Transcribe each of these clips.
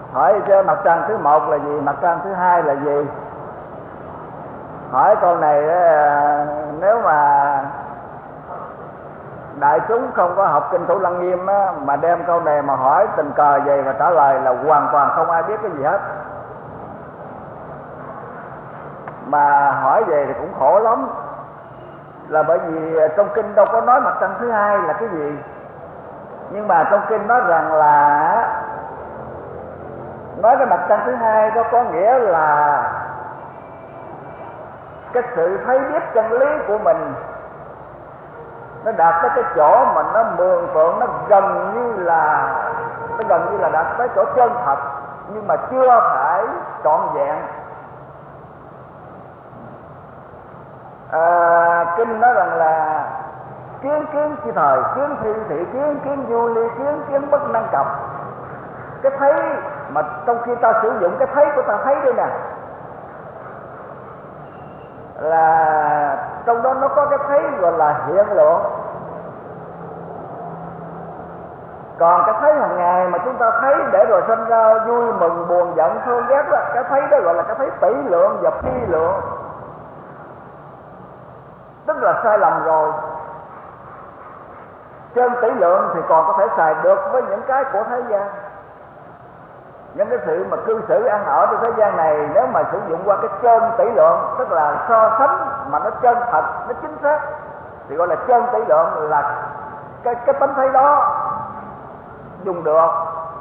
Hỏi mặt trăng thứ một là gì, mặt trăng thứ hai là gì? Hỏi câu này nếu mà đại chúng không có học kinh Thủ Lăng Nghiêm á, mà đem câu này mà hỏi tình cờ vậy và trả lời là hoàn toàn không ai biết cái gì hết. Mà hỏi về thì cũng khổ lắm, là bởi vì trong kinh đâu có nói mặt trăng thứ hai là cái gì. Nhưng mà trong kinh nói rằng là nói cái mặt trăng thứ hai đó có nghĩa là cái sự thấy biết chân lý của mình nó đạt tới cái chỗ mà nó mường tượng, nó gần như là đạt tới chỗ chân thật, nhưng mà chưa phải trọn vẹn. Kinh nói rằng là kiến kiến chi thời, kiến thi thị, kiến kiến du ly, kiến kiến bất năng cập. Cái thấy mà trong khi ta sử dụng cái thấy của ta thấy đây nè, là trong đó nó có cái thấy gọi là hiện lượng. Còn cái thấy hàng ngày mà chúng ta thấy để rồi sinh ra vui mừng buồn giận thương ghét đó, cái thấy đó gọi là cái thấy tỷ lượng và phi lượng, tức là sai lầm rồi. Chân tỷ lượng thì còn có thể xài được với những cái của thế gian, những cái sự mà cư xử ăn ở trên thế gian này. Nếu mà sử dụng qua cái chân tỷ lượng, tức là so sánh mà nó chân thật, nó chính xác, thì gọi là chân tỷ lượng, là cái tánh thấy đó dùng được.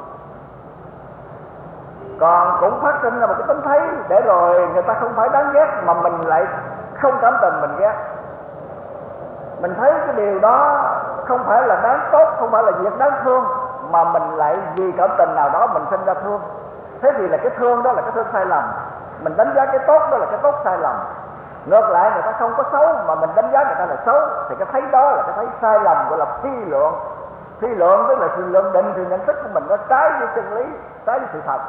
Còn cũng phát sinh ra một cái tánh thấy để rồi người ta không phải đáng ghét, mà mình lại không cảm tình mình ghét. Mình thấy cái điều đó không phải là đáng tốt, không phải là việc đáng thương, mà mình lại vì cảm tình nào đó mình sinh ra thương. Thế thì là cái thương đó là cái thương sai lầm. Mình đánh giá cái tốt đó là cái tốt sai lầm. Ngược lại người ta không có xấu mà mình đánh giá người ta là xấu, thì cái thấy đó là cái thấy sai lầm, gọi là phi lượng. Phi lượng tức là sự lượng định, thì nhận thức của mình nó trái với chân lý, trái với sự thật.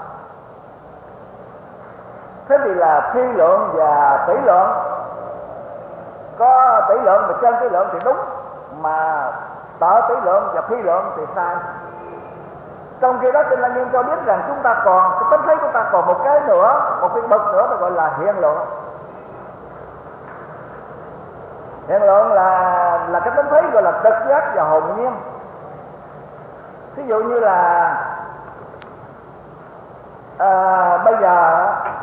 Thế thì là phi lượng và tỷ lượng. Có tỷ lượng mà chân tỷ lượng thì đúng, mà tợ tỷ lượng và phi lượng thì sai. Trong khi đó Kinh Lăng Nghiêm cho biết rằng chúng ta còn, cái tánh thấy của ta còn một cái nữa, một cái bậc nữa, nó gọi là hiện lượng. Hiện lượng là cái tánh thấy gọi là trực giác và hồn nhiên. Ví dụ như là bây giờ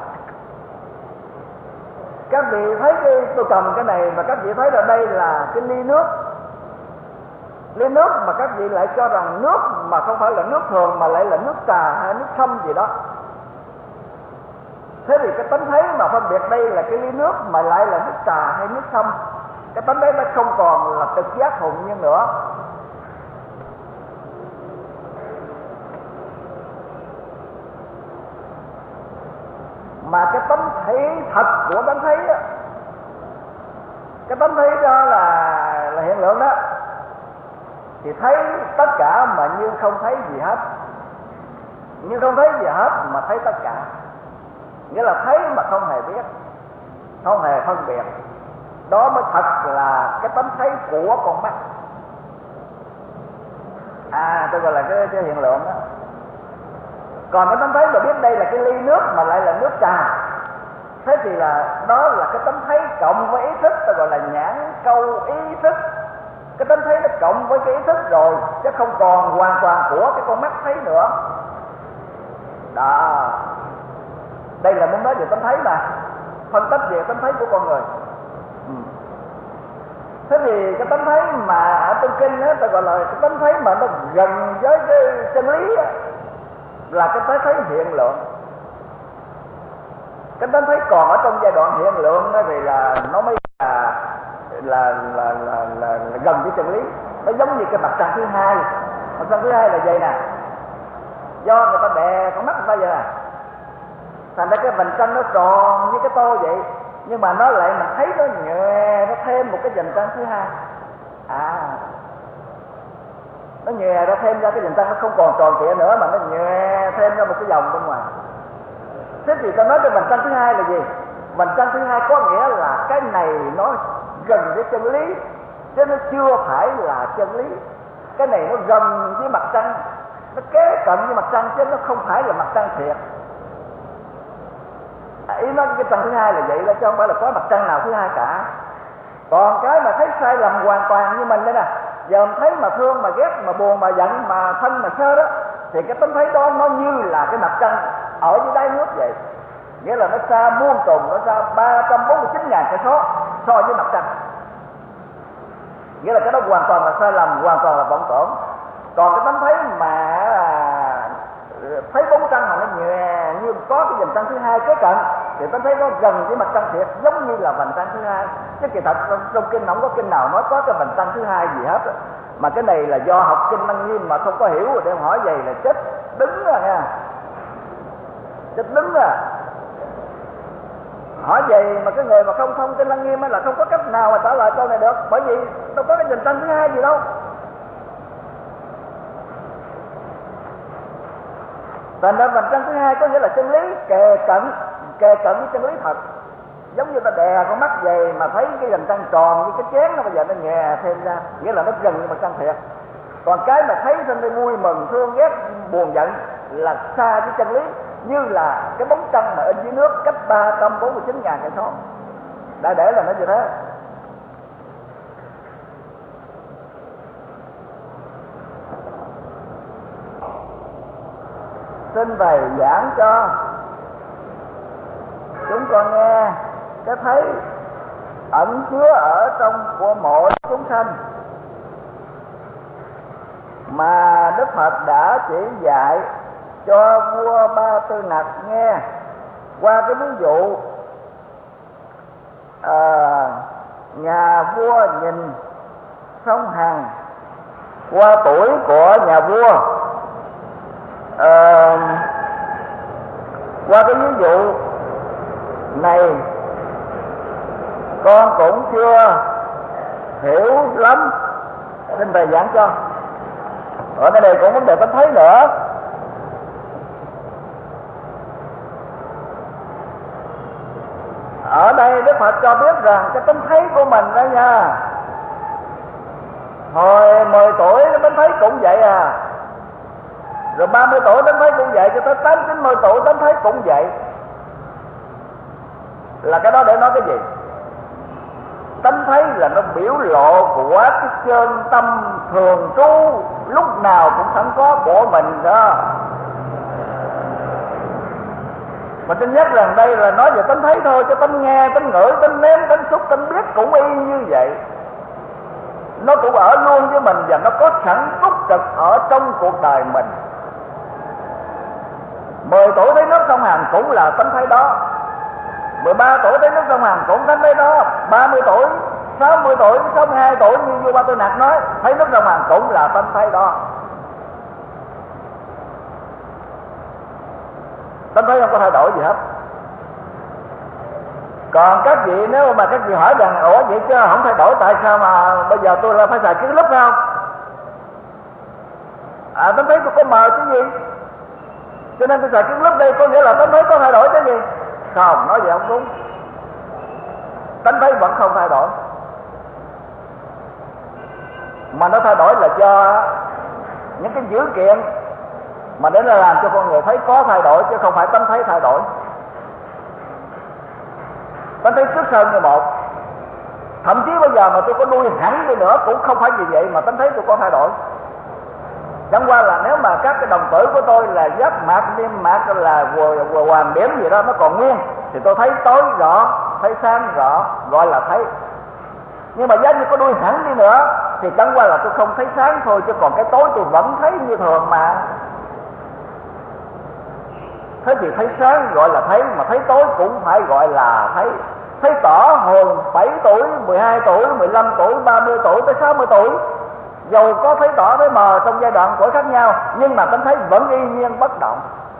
các vị thấy tôi cầm cái này mà các vị thấy ở đây là cái ly nước. Ly nước mà các vị lại cho rằng nước mà không phải là nước thường, mà lại là nước trà hay nước sâm gì đó. Thế thì cái tánh thấy mà phân biệt đây là cái ly nước mà lại là nước trà hay nước sâm, cái tánh đấy nó không còn là trực giác hồn nhiên nữa. Mà cái tánh thấy thật của tánh thấy đó, cái tánh thấy đó là hiện lượng đó, thì thấy tất cả mà như không thấy gì hết. Như không thấy gì hết mà thấy tất cả, nghĩa là thấy mà không hề biết, không hề phân biệt. Đó mới thật là cái tánh thấy của con mắt. Tôi gọi là cái hiện lượng đó. Còn cái tánh thấy mà biết đây là cái ly nước mà lại là nước trà, thế thì là đó là cái tánh thấy cộng với ý thức, ta gọi là nhãn câu ý thức. Cái tánh thấy nó cộng với cái ý thức rồi, chứ không còn hoàn toàn của cái con mắt thấy nữa. Đó, đây là muốn nói về tánh thấy mà, phân tích về tánh thấy của con người. Thế thì cái tánh thấy mà ở trong kinh đó, ta gọi là cái tánh thấy mà nó gần với cái chân lý đó, là cái tánh thấy hiện lượng. Cái tánh thấy còn ở trong giai đoạn hiện lượng đó thì là nó mới là gần với chân lý. Nó giống như cái mặt trăng thứ hai. Mặt trăng thứ hai là vậy nè, do người ta đè con mắt người ta vậy nè, thành ra cái vành trăng nó tròn như cái tô vậy, nhưng mà nó lại mình thấy nó nhòe, nó thêm một cái vành trăng thứ hai. Nó nhòe ra thêm ra cái vành trăng, nó không còn tròn trịa nữa mà nó nhòe thêm ra một cái vòng bên ngoài. Thế thì ta nói cái vành trăng thứ hai là gì? Vành trăng thứ hai có nghĩa là cái này nó gần với chân lý, chứ nó chưa phải là chân lý. Cái này nó gần với mặt trăng, nó kế cận với mặt trăng chứ nó không phải là mặt trăng thiệt. Ý nói cái trăng thứ hai là vậy đó, chứ không phải là có mặt trăng nào thứ hai cả. Còn cái mà thấy sai lầm hoàn toàn như mình đây nè, giờ mình thấy mà thương mà ghét mà buồn mà giận mà thân mà sơ đó, thì cái tánh thấy đó nó như là cái mặt trăng ở dưới đáy nước vậy. Nghĩa là nó xa muôn trùng, nó xa 349.000 cây số so với mặt trăng. Nghĩa là cái đó hoàn toàn là sai lầm, hoàn toàn là vọng tưởng. Còn cái tánh thấy mà thấy bóng trăng mà nó nhòe như có cái vành trăng thứ hai kế cận, thì tánh thấy nó gần với mặt trăng thiệt, giống như là vành trăng thứ hai. Chứ kỳ thật trong kinh không có kinh nào nói có cái vành trăng thứ hai gì hết. Mà cái này là do học kinh Lăng Nghiêm mà không có hiểu rồi đem hỏi vậy là chết đứng rồi nha, chết đứng rồi. Hỏi vậy mà cái người mà không thông kinh Lăng Nghiêm là không có cách nào mà trả lời câu này được, bởi vì đâu có cái vành trăng thứ hai gì đâu. Thành ra vành trăng thứ hai có nghĩa là chân lý kề cận với chân lý thật. Giống như ta đè con mắt về mà thấy cái vành trăng tròn như cái chén nó bây giờ nó nhè thêm ra, nghĩa là nó gần như mặt trăng thiệt. Còn cái mà thấy trên đây vui mừng thương ghét buồn giận là xa với chân lý, như là cái bóng trăng mà in dưới nước cách 349.000 cây số. Đã để là nó như thế. Xin thầy giảng cho chúng con nghe cái thấy ẩn chứa ở trong của mỗi chúng sanh mà Đức Phật đã chỉ dạy cho vua Ba Tư Nặc nghe qua cái ví dụ nhà vua nhìn sông Hằng qua tuổi của nhà vua. Qua cái ví dụ này con cũng chưa hiểu lắm, xin thầy giảng cho. Ở đây này cũng vấn đề tánh thấy nữa. Ở đây Đức Phật cho biết rằng cái tánh thấy của mình đó nha, hồi 10 tuổi cái tánh thấy cũng vậy à, rồi 30 tuổi tánh thấy cũng vậy, cho tới 80-90 tuổi tánh thấy cũng vậy. Là cái đó để nói cái gì? Tánh thấy là nó biểu lộ của cái chân tâm thường trú lúc nào cũng sẵn có của mình đó. Mà tôi nhắc rằng đây là nói về tánh thấy thôi, chứ tánh nghe, tánh ngửi, tánh nếm, tánh xúc, tánh biết cũng y như vậy. Nó cũng ở luôn với mình và nó có sẵn túc trực ở trong cuộc đời mình. 10 tuổi thấy nước sông Hàn cũng là tánh thấy đó, 13 tuổi thấy nước sông Hàn cũng tánh thấy đó, 30 tuổi, 60 tuổi, 62 tuổi như vua Ba Tư Nặc nói thấy nước sông Hàn cũng là tánh thấy đó. Tánh thấy không có thay đổi gì hết. Còn các vị nếu mà các vị hỏi rằng ủa vậy chứ không thay đổi tại sao mà bây giờ tôi là phải xài kiến lúc không? Tánh thấy tôi có mờ chứ gì, cho nên tôi xài kiến lúc đây có nghĩa là tánh thấy có thay đổi chứ gì? Không, nói vậy không đúng. Tánh thấy vẫn không thay đổi, mà nó thay đổi là do những cái dữ kiện mà đến là làm cho con người thấy có thay đổi, chứ không phải tánh thấy thay đổi. Tánh thấy trước sau như một. Thậm chí bây giờ mà tôi có nuôi hẳn đi nữa cũng không phải vì vậy mà tánh thấy tôi có thay đổi. Chẳng qua là nếu mà các cái đồng tử của tôi là giác mạc, niêm mạc là hoàn điểm gì đó nó còn nguyên, thì tôi thấy tối rõ, thấy sáng rõ, gọi là thấy. Nhưng mà giá như có đuôi hẳn đi nữa thì chẳng qua là tôi không thấy sáng thôi, chứ còn cái tối tôi vẫn thấy như thường mà. Thế thì thấy sáng gọi là thấy, mà thấy tối cũng phải gọi là thấy. Thấy tỏ hồn 7 tuổi, 12 tuổi, 15 tuổi, 30 tuổi tới 60 tuổi, dầu có thấy tỏ thấy mờ trong giai đoạn tuổi khác nhau, nhưng mà tánh thấy vẫn y nhiên bất động.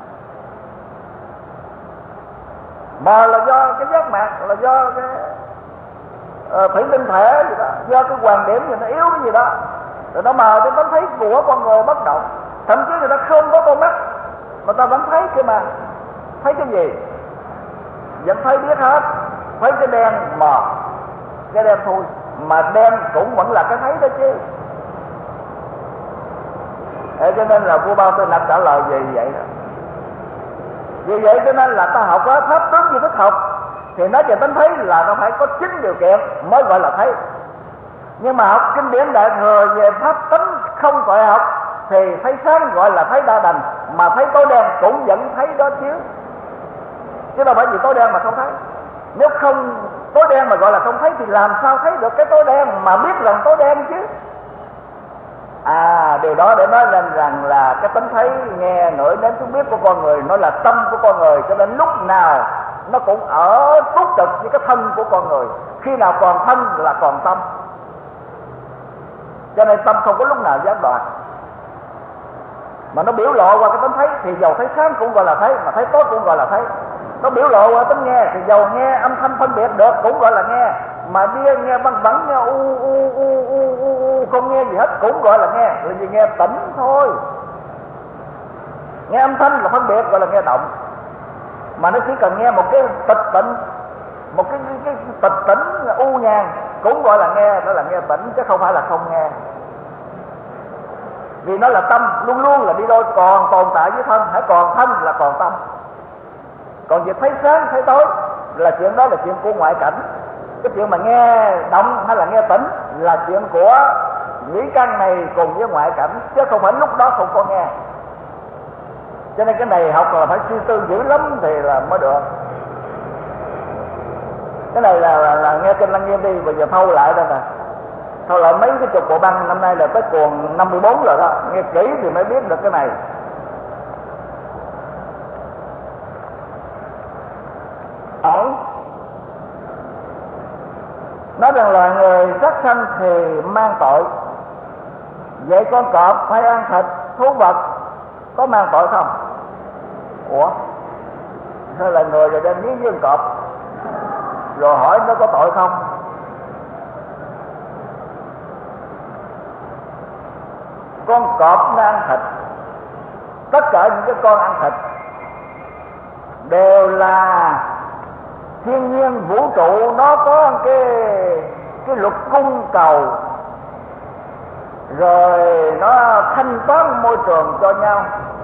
Mờ là do cái giác mạc, là do cái thủy tinh thể gì đó, do cái hoàn điểm gì nó yếu cái gì đó, rồi nó mờ cho tánh thấy của con người bất động. Thậm chí người ta không có con mắt mà ta vẫn thấy kia mà. Thấy cái gì? Vẫn thấy biết hết. Thấy cái đen mờ, cái đen thôi, mà đen cũng vẫn là cái thấy đó chứ. Cho nên là vua Ba Tư Nặc trả lời về vậy đó. Vì vậy cho nên là ta học á, pháp tướng duy thức học thì nói về tánh thấy là nó phải có 9 điều kiện mới gọi là thấy. Nhưng mà học kinh điển Đại Thừa về pháp tánh không gọi học thì thấy sáng gọi là thấy đa đành, mà thấy tối đen cũng vẫn thấy đó chứ đâu phải vì tối đen mà không thấy. Nếu không tối đen mà gọi là không thấy thì làm sao thấy được cái tối đen mà biết rằng tối đen chứ. Điều đó để nói lên rằng là cái tánh thấy, nghe, ngửi, nếm, xúc, biết của con người nó là tâm của con người, cho nên lúc nào nó cũng ở túc trực với cái thân của con người. Khi nào còn thân là còn tâm, cho nên tâm không có lúc nào gián đoạn. Mà nó biểu lộ qua cái tánh thấy thì dầu thấy sáng cũng gọi là thấy, mà thấy tối cũng gọi là thấy. Nó biểu lộ qua tánh nghe thì dầu nghe âm thanh phân biệt được cũng gọi là nghe, mà đi nghe văng vẳng, nghe không nghe gì hết cũng gọi là nghe, là vì nghe tỉnh thôi. Nghe âm thanh là phân biệt gọi là nghe động, mà nó chỉ cần nghe một cái tịch tịnh, một cái tịch tỉnh u nhàn cũng gọi là nghe, đó là nghe tỉnh chứ không phải là không nghe. Vì nó là tâm, luôn luôn là đi đôi, còn tồn tại với thân, hãy còn thân là còn tâm. Còn việc thấy sáng thấy tối là chuyện đó là chuyện của ngoại cảnh. Cái chuyện mà nghe động hay là nghe tỉnh là chuyện của nhĩ căn này cùng với ngoại cảnh, chứ không phải lúc đó không có nghe. Cho nên cái này học là phải suy tư dữ lắm thì là mới được. Cái này là nghe kinh Lăng Nghiêm đi, bây giờ thâu lại đây nè. Thâu lại mấy cái chục bộ băng, năm nay là tới cuồng 54 rồi đó. Nghe kỹ thì mới biết được cái này. Nói rằng loài người sát sanh thì mang tội. Vậy con cọp hay ăn thịt thú vật có mang tội không? Ủa? Sao là người rồi đem giết với con cọp rồi hỏi nó có tội không? Con cọp nó ăn thịt. Tất cả những cái con ăn thịt đều là thiên nhiên vũ trụ, nó có cái luật cung cầu, rồi nó thanh toán môi trường cho nhau.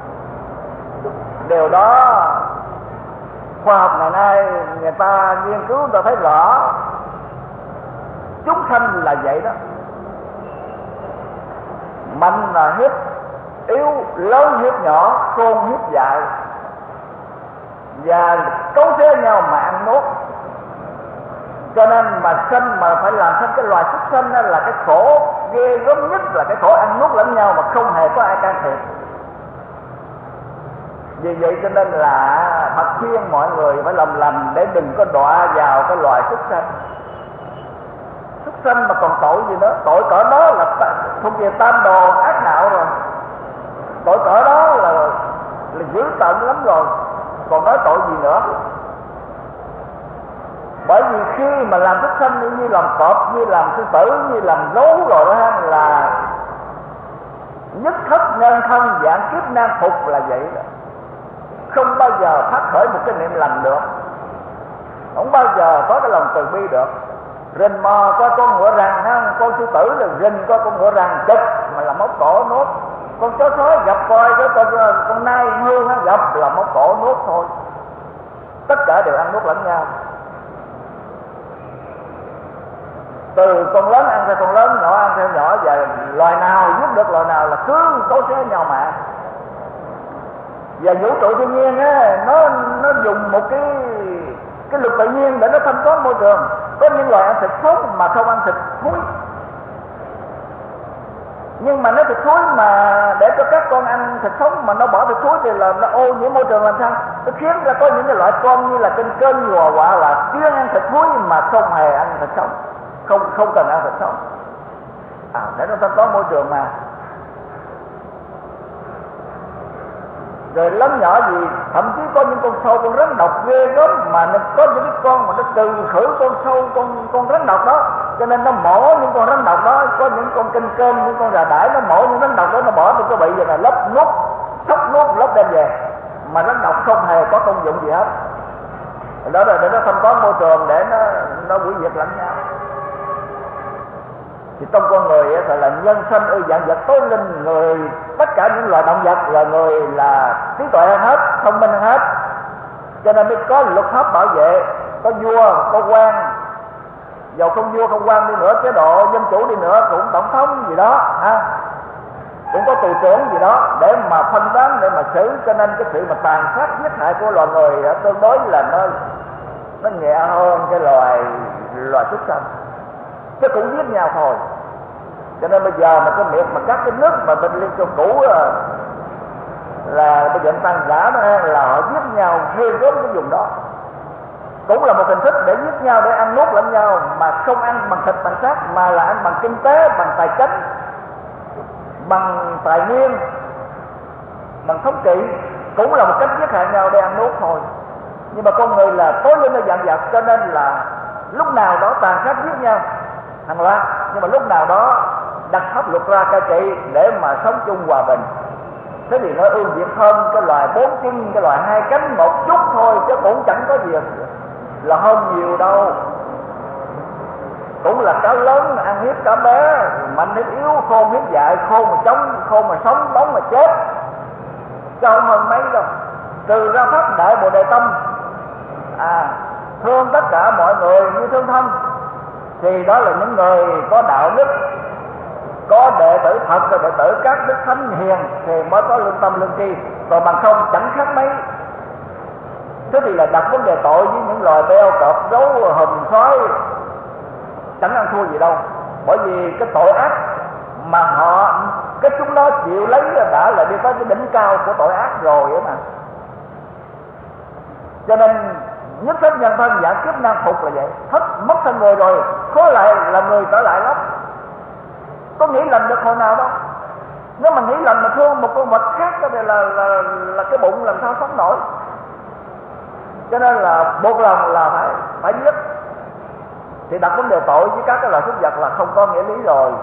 Điều đó khoa học ngày nay người ta nghiên cứu, người ta thấy rõ chúng sanh là vậy đó. Mạnh là hiếp yếu, lớn hiếp nhỏ, khôn hiếp dại, và cấu xé nhau mà ăn nuốt. Cho nên mà sanh mà phải làm thành cái loài súc sanh là cái khổ ghê gớm nhất, là cái khổ ăn nuốt lẫn nhau mà không hề có ai can thiệp. Vì vậy cho nên là Phật khuyên mọi người phải làm lành để đừng có đọa vào cái loài súc sanh. Súc sanh mà còn tội gì nữa, tội cỡ đó là thuộc về tam đồ ác đạo rồi. Tội cỡ đó là dữ tợn lắm rồi, còn nói tội gì nữa. Bởi vì khi mà làm súc sanh như làm cọp, như làm sư tử, như làm gấu rồi đó là nhất thất nhân thân, dạng kiếp nan phục là vậy đó. Không bao giờ phát khởi một cái niệm lành được, không bao giờ có cái lòng từ bi được. Rình mò coi con ngựa rằn ha, con sư tử là rình coi con ngựa rằn chụp mà là móc cổ nuốt. Con chó sói gặp coi cái con nai hư ha, gặp là móc cổ nuốt thôi. Tất cả đều ăn nuốt lẫn nhau. Từ con lớn ăn theo con lớn, nhỏ ăn theo nhỏ, và loài nào giúp được loài nào là cứ cấu xé nhau mà. Và vũ trụ thiên nhiên á, nó dùng một cái luật tự nhiên để nó thanh toán môi trường. Có những loài ăn thịt sống mà không ăn thịt thúi, nhưng mà nó thịt thúi mà để cho các con ăn thịt sống mà nó bỏ thịt thúi thì là nó ô nhiễm môi trường làm sao? Nó khiến ra có những cái loại con như là kênh nhùa quạ là chuyên ăn thịt thúi mà không hề ăn thịt sống, không cần ăn thịt sống, để nó thanh toán môi trường mà. Rồi lớn nhỏ gì, thậm chí có những con sâu, con rắn độc ghê gớm, mà nó có những cái con mà nó trừ khử con sâu, con rắn độc đó, cho nên nó mổ những con rắn độc đó. Có những con kênh, những con rà đãi, nó mổ những rắn độc đó, nó bỏ trong cái bị vậy này, lấp nuốt, sóc nuốt, lấp đem về, mà rắn độc không hề có công dụng gì hết. Đó là để nó thanh toán môi trường, để nó hủy diệt lẫn nhau. Thì trong con người ấy, là nhân sanh ư dạng vật tối linh, người tất cả những loài động vật là người là trí tuệ hơn hết, thông minh hơn hết, cho nên mới có luật pháp bảo vệ, có vua, có quan, dầu không vua không quan đi nữa, chế độ dân chủ đi nữa, cũng tổng thống gì đó ha, cũng có tù trưởng gì đó để mà phân đoán, để mà xử. Cho nên cái sự mà tàn sát giết hại của loài người tương đối là nó nhẹ hơn cái loài súc sanh, chứ cũng giết nhau thôi. Cho nên bây giờ mà cái miệng mà các cái nước mà bên Liên Xô cũ là bây giờ tăng giá đó, là họ giết nhau ghê gớm cái vùng đó, cũng là một hình thức để giết nhau, để ăn nuốt lẫn nhau, mà không ăn bằng thịt bằng xác, mà là ăn bằng kinh tế, bằng tài chính, bằng tài nguyên, bằng thống trị, cũng là một cách giết hại nhau để ăn nuốt thôi. Nhưng mà con người là tối lên ở dạng vật, cho nên là lúc nào đó tàn sát giết nhau hàng loạt, nhưng mà lúc nào đó đặt pháp luật ra cai trị để mà sống chung hòa bình. Thế thì nó ưu việt hơn cái loài bốn chân, cái loài hai cánh một chút thôi, chứ cũng chẳng có gì là hơn nhiều đâu. Cũng là cá lớn ăn hiếp cá bé, mạnh hiếp yếu, khôn hiếp dại, khôn mà chống, khôn mà sống, bóng mà chết, chứ không hơn mấy đâu. Từ ra pháp đại Bồ Đề Tâm, thương tất cả mọi người như thương thân, thì đó là những người có đạo đức, có đệ tử thật, là đệ tử các đức thánh hiền, thì mới có lương tâm lương tri, còn bằng không chẳng khác mấy. Thế thì là đặt vấn đề tội với những loài beo, cọp, gấu, hùm, sói chẳng ăn thua gì đâu. Bởi vì cái tội ác mà cái chúng nó chịu lấy đã là đi tới cái đỉnh cao của tội ác rồi ấy mà. Cho nên nhất thiết nhân thân giả kiếp nan phục là vậy. Mất thân người rồi, khó lại là người trở lại lắm. Có nghĩ lành được hồi nào đâu. Nếu mà nghĩ lành mà thương một con vật khác đó thì là cái bụng làm sao sống nổi. Cho nên là buộc lòng là phải giết. Thì đặt vấn đề tội với các cái loài súc vật là không có nghĩa lý rồi.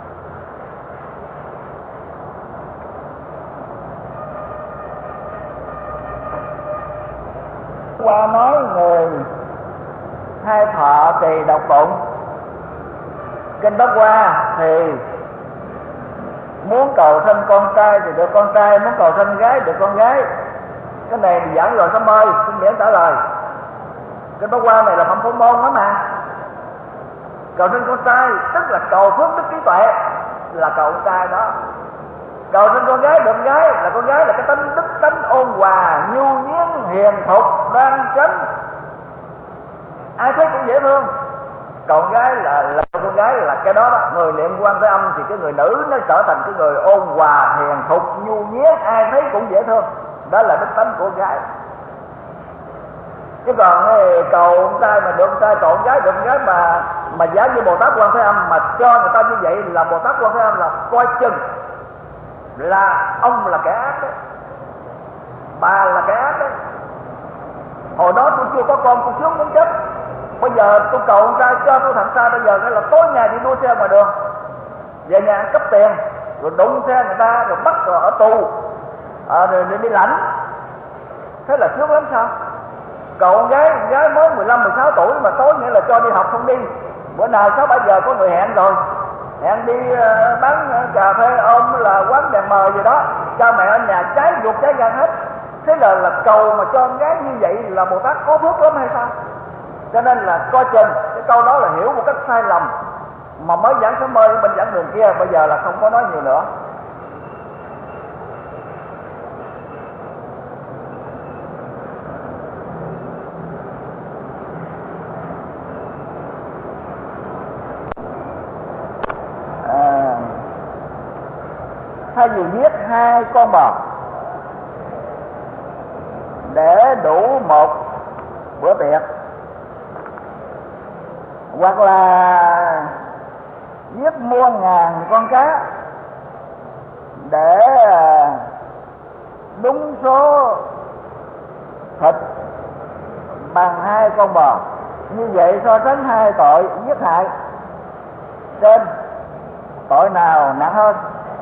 Qua nói người hai thọ tỳ độc tụng, kinh Bát Qua thì muốn cầu sinh con trai thì được con trai, muốn cầu sinh gái được con gái. Cái này thì giảng rồi sớm ơi, xin miễn trả lời. Kinh Bát Qua này là phẩm phổ môn đó mà. Cầu sinh con trai tức là cầu phước đức trí tuệ, là cầu con trai đó. Cầu sinh con gái được con gái, là con gái là cái tính đức tánh ôn hòa, nhu nhuyễn, hiền thục, đoan chánh, ai thấy cũng dễ thương. Còn gái là con gái là cái đó đó. Người niệm Quan Thế Âm thì cái người nữ nó trở thành cái người ôn hòa, hiền thục, nhu nhuyễn, ai thấy cũng dễ thương. Đó là đức tánh của gái. Chứ còn cầu con trai mà được con trai, cầu con gái được con gái, mà giá như Bồ Tát Quan Thế Âm mà cho người ta như vậy, là Bồ Tát Quan Thế Âm là coi chừng là ông là kẻ ác đấy, bà là kẻ ác đấy. Hồi đó tôi chưa có con, tôi sướng muốn chết. Bây giờ tôi cầu con trai cho tôi thằng trai, bây giờ cái là tối ngày đi đua xe ngoài đường, về nhà ăn cắp tiền, rồi đụng xe người ta, rồi bắt rồi ở tù, rồi đi lãnh. Thế là sướng lắm sao? Cầu con gái mới 15-16 tuổi mà tối nghĩa là cho đi học không đi. Bữa nào 6-7 giờ có người hẹn rồi, hẹn đi bán cà phê ôm là quán đèn mờ gì đó, cha mẹ ở nhà cháy ruột cháy gan hết. Thế là cầu mà cho con gái như vậy là Bồ Tát có phước lắm hay sao? Cho nên là coi chừng. Cái câu đó là hiểu một cách sai lầm, mà mới giảng sớm mơ bên giảng đường kia, bây giờ là không có nói nhiều nữa. Thay vì giết 2 con bò để đủ một bữa tiệc, hoặc là giết muôn ngàn con cá để đúng số thịt bằng 2 con bò, như vậy so sánh 2 tội giết hại trên, tội nào nặng hơn?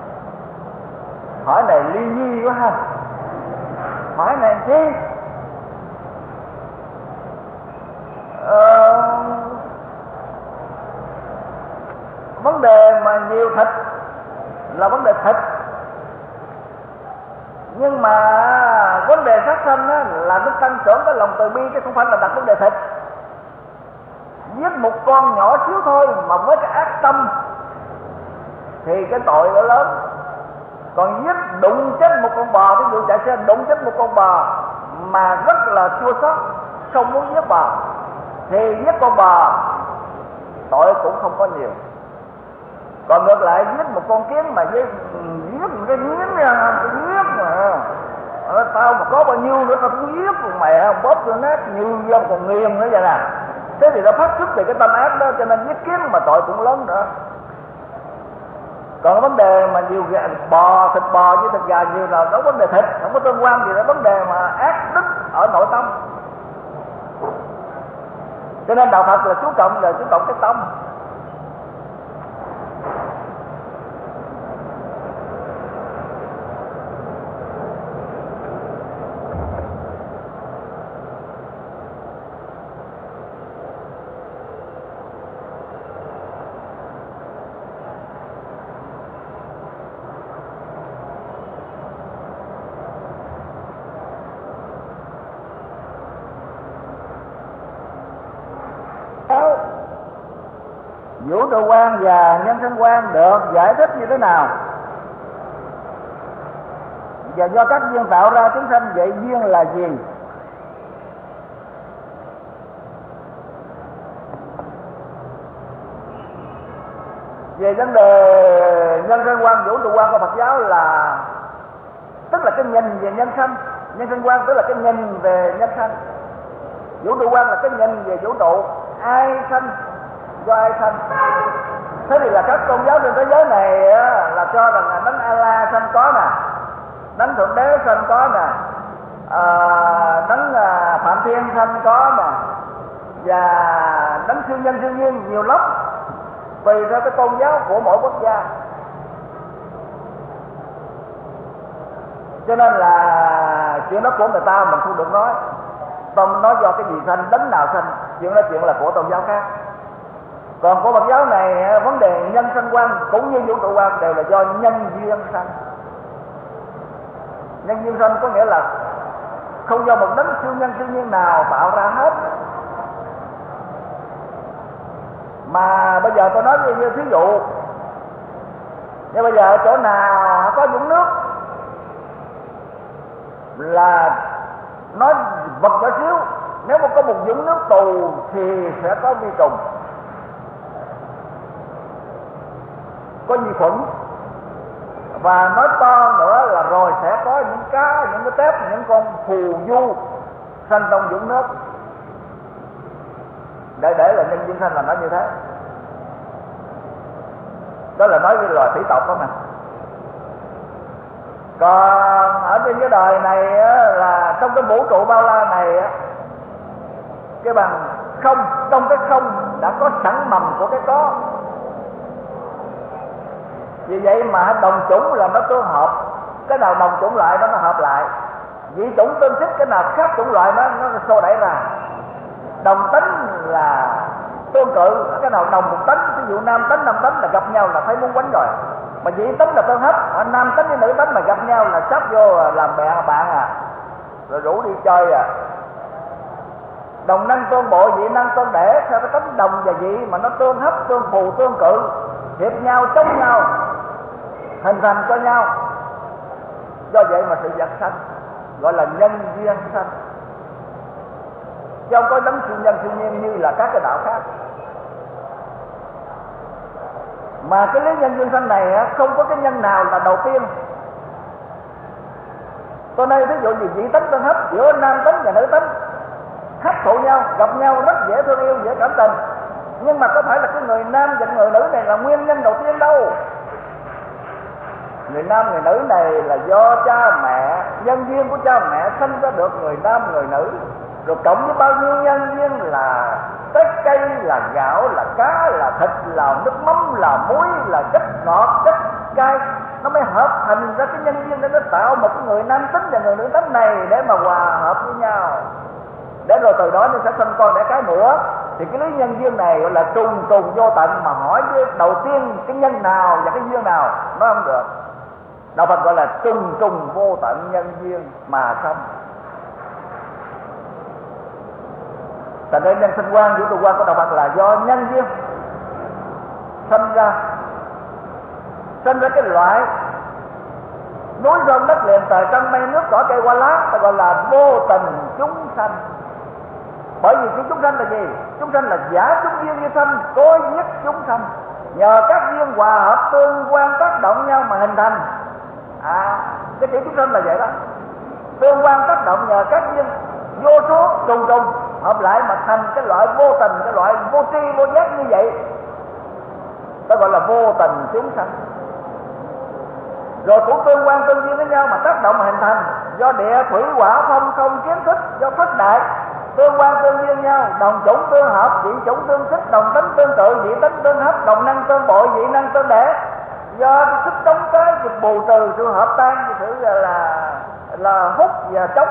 Hỏi này ly nhi quá ha. Hỏi này chi? Vấn đề mà nhiều thịt là vấn đề thịt, nhưng mà vấn đề sát sanh á, là nó tăng trưởng cái lòng từ bi, chứ không phải là đặt vấn đề thịt. Giết một con nhỏ xíu thôi mà với cái ác tâm thì cái tội nó lớn. Còn giết đụng chết một con bò, ví dụ chạy xe đụng chết một con bò mà rất là chua xót, không muốn giết bò, thì giết con bò tội cũng không có nhiều. Còn ngược lại giết một con kiến mà giết một cái nghiến ra, cái giết mà tao mà có bao nhiêu nữa tao cũng giết con mẹ, không bóp cho nát như dân còn nghiền nữa vậy nè. Thế thì nó phát xuất từ cái tâm ác đó, cho nên giết kiến mà tội cũng lớn nữa. Còn vấn đề mà nhiều bò, thịt bò với thịt gà nhiều là đó vấn đề thịt, không có tương quan gì đó, vấn đề mà ác đức ở nội tâm. Cho nên đạo Phật là chú trọng cái tâm. Vũ trụ quan và nhân sinh quan được giải thích như thế nào? Và do các duyên tạo ra chúng sanh, vậy duyên là gì? Về vấn đề nhân sinh quan, vũ trụ quan của Phật giáo là tức là cái nhìn về nhân sanh. Nhân sinh quan tức là cái nhìn về nhân sanh. Vũ trụ quan là cái nhìn về vũ trụ, ai sanh do ai sanh. Thế thì là các tôn giáo trên thế giới này là cho rằng là đấng Allah sanh có nè, đấng thượng đế sanh có nè, đấng Phạm Thiên sanh có nè, và đấng siêu nhân siêu nhiên nhiều lắm, tùy theo cái tôn giáo của mỗi quốc gia. Cho nên là chuyện đó của người ta mình không được nói. Không nói do cái gì sanh, đấng nào sanh, chuyện đó chuyện là của tôn giáo khác. Còn của Phật giáo này, vấn đề nhân sanh quan cũng như vũ trụ quan đều là do nhân duyên sanh. Nhân duyên sanh có nghĩa là không do một đấng siêu nhân siêu nhiên nào tạo ra hết. Mà bây giờ tôi nói như thí dụ, nhưng bây giờ ở chỗ nào có dũng nước là nói vật nhỏ xíu, nếu mà có một dũng nước tù thì sẽ có vi trùng, có vi khuẩn, và nói to nữa là rồi sẽ có những cá, những cái tép, những con phù du sanh trong dũng nước. Để là nhân duyên sanh là nói như thế. Đó là nói với loài thủy tộc đó mà. Còn ở trên cái đời này là trong cái vũ trụ bao la này, cái bằng không, trong cái không đã có sẵn mầm của cái có. Vì vậy mà đồng chủng là nó tương hợp, cái nào đồng chủng lại nó hợp lại, dị chủng tương thích cái nào khác chủng loại nó xô đẩy ra. Đồng tánh là tương cự, cái nào đồng một tánh, ví dụ nam tánh nam tánh là gặp nhau là thấy muốn quánh rồi. Mà dị tánh là tương hấp, nam tánh với nữ tánh mà gặp nhau là sắp vô làm bạn rồi rủ đi chơi Đồng năng tương bộ, dị năng tương để, theo cái tánh đồng và dị mà nó tương hấp, tương phù, tương cự, hiệp nhau, chống nhau, hình thành cho nhau. Do vậy mà sự vật sanh gọi là nhân duyên sanh, chứ không có đấng siêu nhân siêu nhiên như là các cái đạo khác. Mà cái lý nhân duyên sanh này không có cái nhân nào là đầu tiên. Tôi đây ví dụ gì dị tánh tương hấp giữa nam tánh và nữ tánh, hấp thụ nhau, gặp nhau rất dễ thương yêu, dễ cảm tình. Nhưng mà có phải là cái người nam và người nữ này là nguyên nhân đầu tiên đâu. Người nam người nữ này là do cha mẹ, nhân duyên của cha mẹ sanh ra được người nam người nữ, rồi cộng với bao nhiêu nhân duyên là trái cây, là gạo, là cá, là thịt, là nước mắm, là muối, là chất ngọt, chất cay, nó mới hợp thành ra cái nhân duyên để nó tạo một cái người nam tính và người nữ tính này để mà hòa hợp với nhau, để rồi từ đó nó sẽ sinh con đẻ cái nữa. Thì cái lý nhân duyên này gọi là trùng trùng vô tận, mà hỏi với đầu tiên cái nhân nào và cái duyên nào nói không được. Đạo Phật gọi là trùng trùng vô tận nhân duyên mà sanh. Tại đây nhân sinh quan, vũ trụ quan của Đạo Phật là do nhân duyên sanh ra cái loại núi rông đất liền, trời trăng mây nước cỏ cây hoa lá, ta gọi là vô tình chúng sanh. Bởi vì cái chúng sanh là gì? Chúng sanh là giả chúng duyên như sanh, cố giết chúng sanh. Nhờ các duyên hòa hợp tương quan tác động nhau mà hình thành. Cái chữ chúng sanh là vậy đó. Tương quan tác động nhờ các duyên vô số trùng trùng hợp lại mà thành cái loại vô tình, cái loại vô tri vô giác như vậy. Ta gọi là vô tình chúng sanh. Rồi cũng tương quan tương duyên với nhau mà tác động mà hình thành. Do địa thủy hỏa phong không kiến thức, do phất đại tương quan tương duyên nhau, đồng chủng tương hợp, dị chủng tương xích, đồng tính tương tự, dị tính tương hấp, đồng năng tương bội, dị năng tương để. Do cái sức đóng cái bù trừ sự hợp tan, cái sự là hút và chốc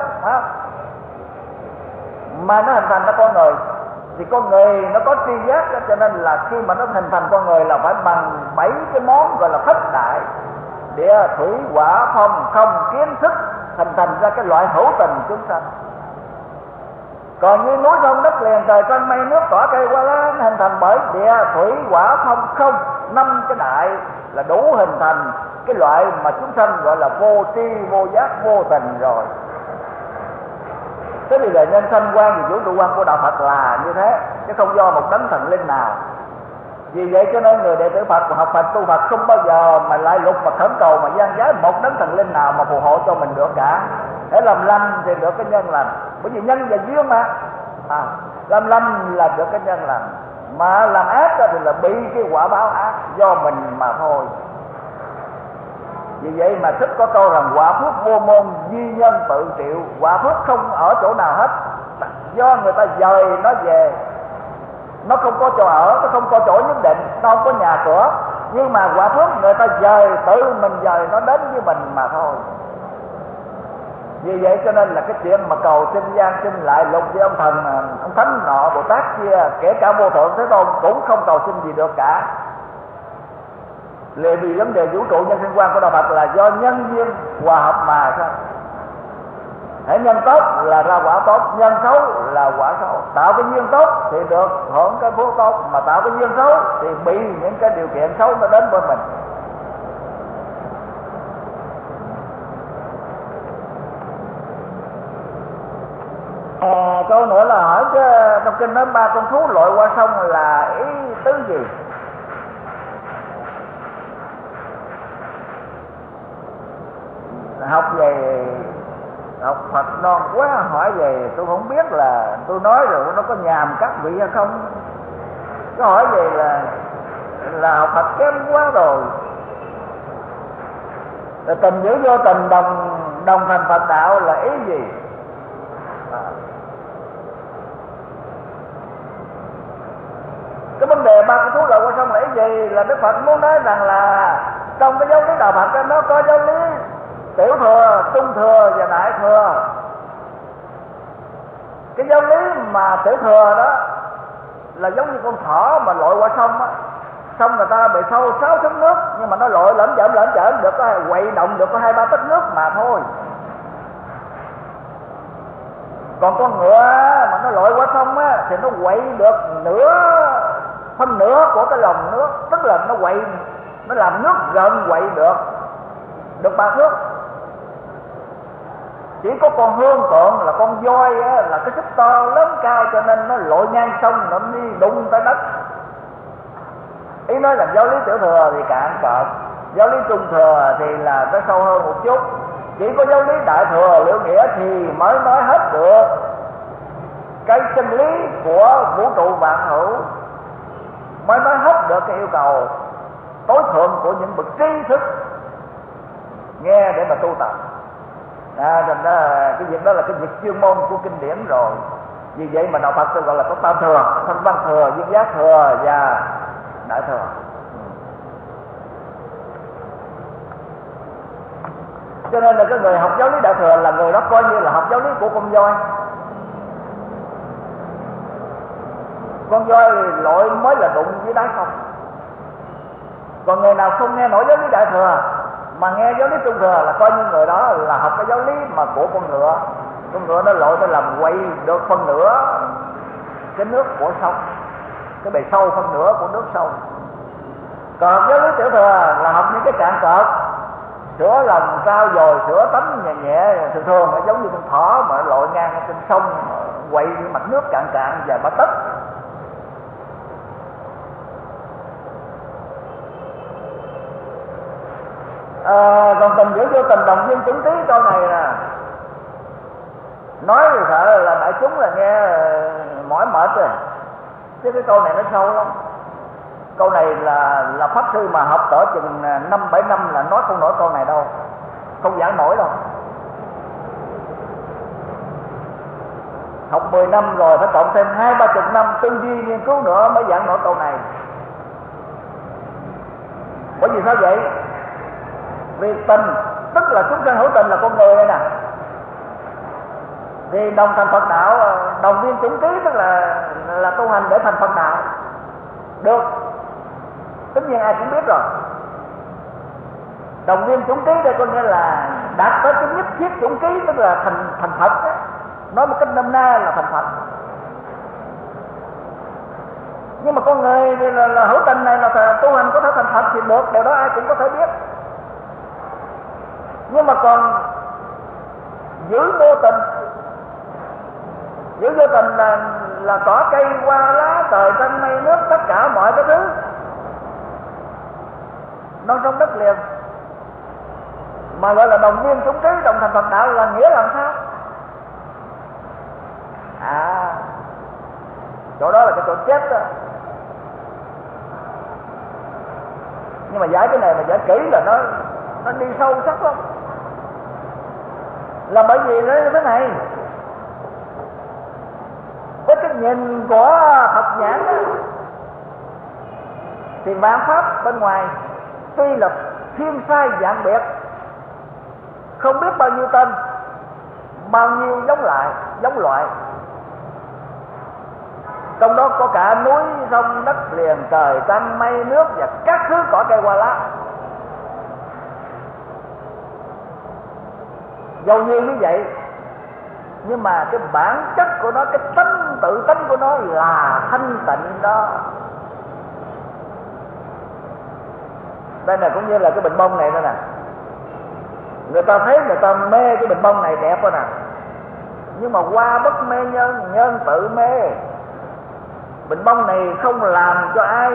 mà nó hình thành ra con người. Thì con người nó có tri giác, cho nên là khi mà nó hình thành con người là phải bằng 7 cái món gọi là phất đại: địa thủy hỏa phong không kiến thức, hình thành ra cái loại hữu tình chúng sanh. Còn như núi sông đất liền trời trăng mây nước cỏ cây hoa lá hình thành bởi địa thủy hỏa phong không, 5 cái đại là đủ hình thành cái loại mà chúng sanh gọi là vô tri vô giác vô tình rồi. Thế thì là nhân sanh quan và vũ trụ quan của Đạo Phật là như thế, chứ không do một đấng thần linh nào. Vì vậy cho nên người đệ tử Phật học Phật tu Phật không bao giờ mà lại lục và khẩn cầu mà gian giá một đấng thần linh nào mà phù hộ cho mình được cả. Để làm lành thì được cái nhân lành, bởi vì nhân và duyên mà. Làm lành là được cái nhân lành, mà làm ác thì là bị cái quả báo ác do mình mà thôi. Vì vậy mà thích có câu rằng quả phước vô môn duy nhân tự chịu. Quả phước không ở chỗ nào hết, do người ta dời nó về. Nó không có chỗ ở, nó không có chỗ nhất định, nó không có nhà cửa, nhưng mà quả phước người ta dời, tự mình dời nó đến với mình mà thôi. Vì vậy cho nên là cái chuyện mà cầu xin gian xin lại lục với ông thần, ông thánh nọ Bồ Tát kia, kể cả vô thượng Thế Tôn cũng không cầu xin gì được cả. Vì vấn đề vũ trụ nhân sinh quan của Đạo Phật là do nhân duyên hòa hợp mà sao. Hãy nhân tốt là ra quả tốt, nhân xấu là quả xấu. Tạo cái duyên tốt thì được hưởng cái phước tốt, mà tạo cái duyên xấu thì bị những cái điều kiện xấu nó đến với mình. Câu nữa là hỏi trong kinh nói 3 con thú lội qua sông là ý tứ gì? Học về học Phật non quá, hỏi về tôi không biết là tôi nói rồi nó có nhàm các vị hay không. Cái hỏi về là học Phật kém quá rồi. Tình giữ vô tình đồng thành Phật đạo là ý gì? Cái vấn đề 3 con thú lội qua sông là ý gì? Là Đức Phật muốn nói rằng là trong cái giáo lý Đạo Phật nó có giáo lý tiểu thừa, trung thừa và đại thừa. Cái giáo lý mà tiểu thừa đó là giống như con thỏ mà lội qua sông á, sông người ta bị sâu 6 tấc nước, nhưng mà nó lội lởm chởm được có quậy động được có 2-3 tấc nước mà thôi. Còn con ngựa mà nó lội qua sông á thì nó quậy được phân nửa của cái lòng nước, tức là nó quậy, nó làm nước gần quậy được 3 thước. Chỉ có con hương tượng là con voi á, là cái sức to lớn cao cho nên nó lội ngang sông nó đi đụng tới đất. Ý nói là giáo lý tiểu thừa thì cạn cợt, giáo lý trung thừa thì là nó sâu hơn một chút. Chỉ có giáo lý đại thừa lưỡng nghĩa thì mới nói hết được cái chân lý của vũ trụ vạn hữu, mới nói hết được cái yêu cầu tối thượng của những bậc trí thức nghe để mà tu tập. Thành ra cái việc đó là cái việc chuyên môn của kinh điển rồi. Vì vậy mà Đạo Phật tôi gọi là có tam thừa: thanh văn thừa, duyên giác thừa và đại thừa. Cho nên là cái người học giáo lý đại thừa là người đó coi như là học giáo lý của con voi. con voi lội mới là đụng với đáy không. Còn người nào không nghe nổi giáo lý Đại Thừa mà nghe giáo lý Trung Thừa là coi như người đó là học cái giáo lý mà của con ngựa. Con ngựa nó lội nó làm quay được phân nửa cái nước của sông, cái bề sâu phân nửa của nước sông. Còn giáo lý Tiểu Thừa là học những cái cạn cợt, sửa lòng sao dồi, sửa tánh nhẹ nhẹ thường thường, giống như con thỏ mà lội ngang trên sông quay mặt nước cạn cạn vài ba tấc. Còn tình giữ vô tình đồng viên chứng tí câu này nè, nói thì sợ là đại chúng là nghe mỏi mệt rồi, chứ cái câu này nó sâu lắm. Câu này là pháp sư mà học cỡ chừng 5-7 năm là nói không nổi câu này đâu, không giảng nổi đâu. Học 10 năm rồi phải cộng thêm 20-30 năm tư duy nghiên cứu nữa mới giảng nổi câu này. Bởi vì sao vậy? Vì tình, tức là chúng sanh hữu tình là con người đây nè. Thì đồng thành Phật đạo, đồng viên chủng ký tức là tu hành để thành Phật đạo được, tất nhiên ai cũng biết rồi. Đồng viên chủng ký đây có nghĩa là đạt tới cái nhất thiết chủng ký, tức là thành Phật đó. Nói một cách nôm na là thành Phật. Nhưng mà con người là hữu tình này là tu hành có thể thành Phật thì được, điều đó ai cũng có thể biết. Nhưng mà còn giữ vô tình, giữ vô tình là cỏ cây hoa lá trời xanh mây nước, tất cả mọi cái thứ non trong đất liền mà gọi là đồng viên chúng ký đồng thành Phật đạo là nghĩa làm sao? Chỗ đó là cái chỗ chết đó. Nhưng mà giải cái này mà giải kỹ là nó đi sâu sắc lắm. Là bởi vì nó như thế này, với cái nhìn của Phật nhãn đó, thì vạn pháp bên ngoài tuy là thiên sai dạng biệt, không biết bao nhiêu tên, bao nhiêu giống loại, trong đó có cả núi sông đất liền trời xanh mây nước và các thứ cỏ cây hoa lá. Dầu như như vậy, nhưng mà cái bản chất của nó, cái tự tánh của nó là thanh tịnh đó. Đây này cũng như là cái bình bông này đó nè, người ta thấy người ta mê cái bình bông này đẹp rồi nè, nhưng mà qua bất mê nhân, nhân tự mê. Bình bông này không làm cho ai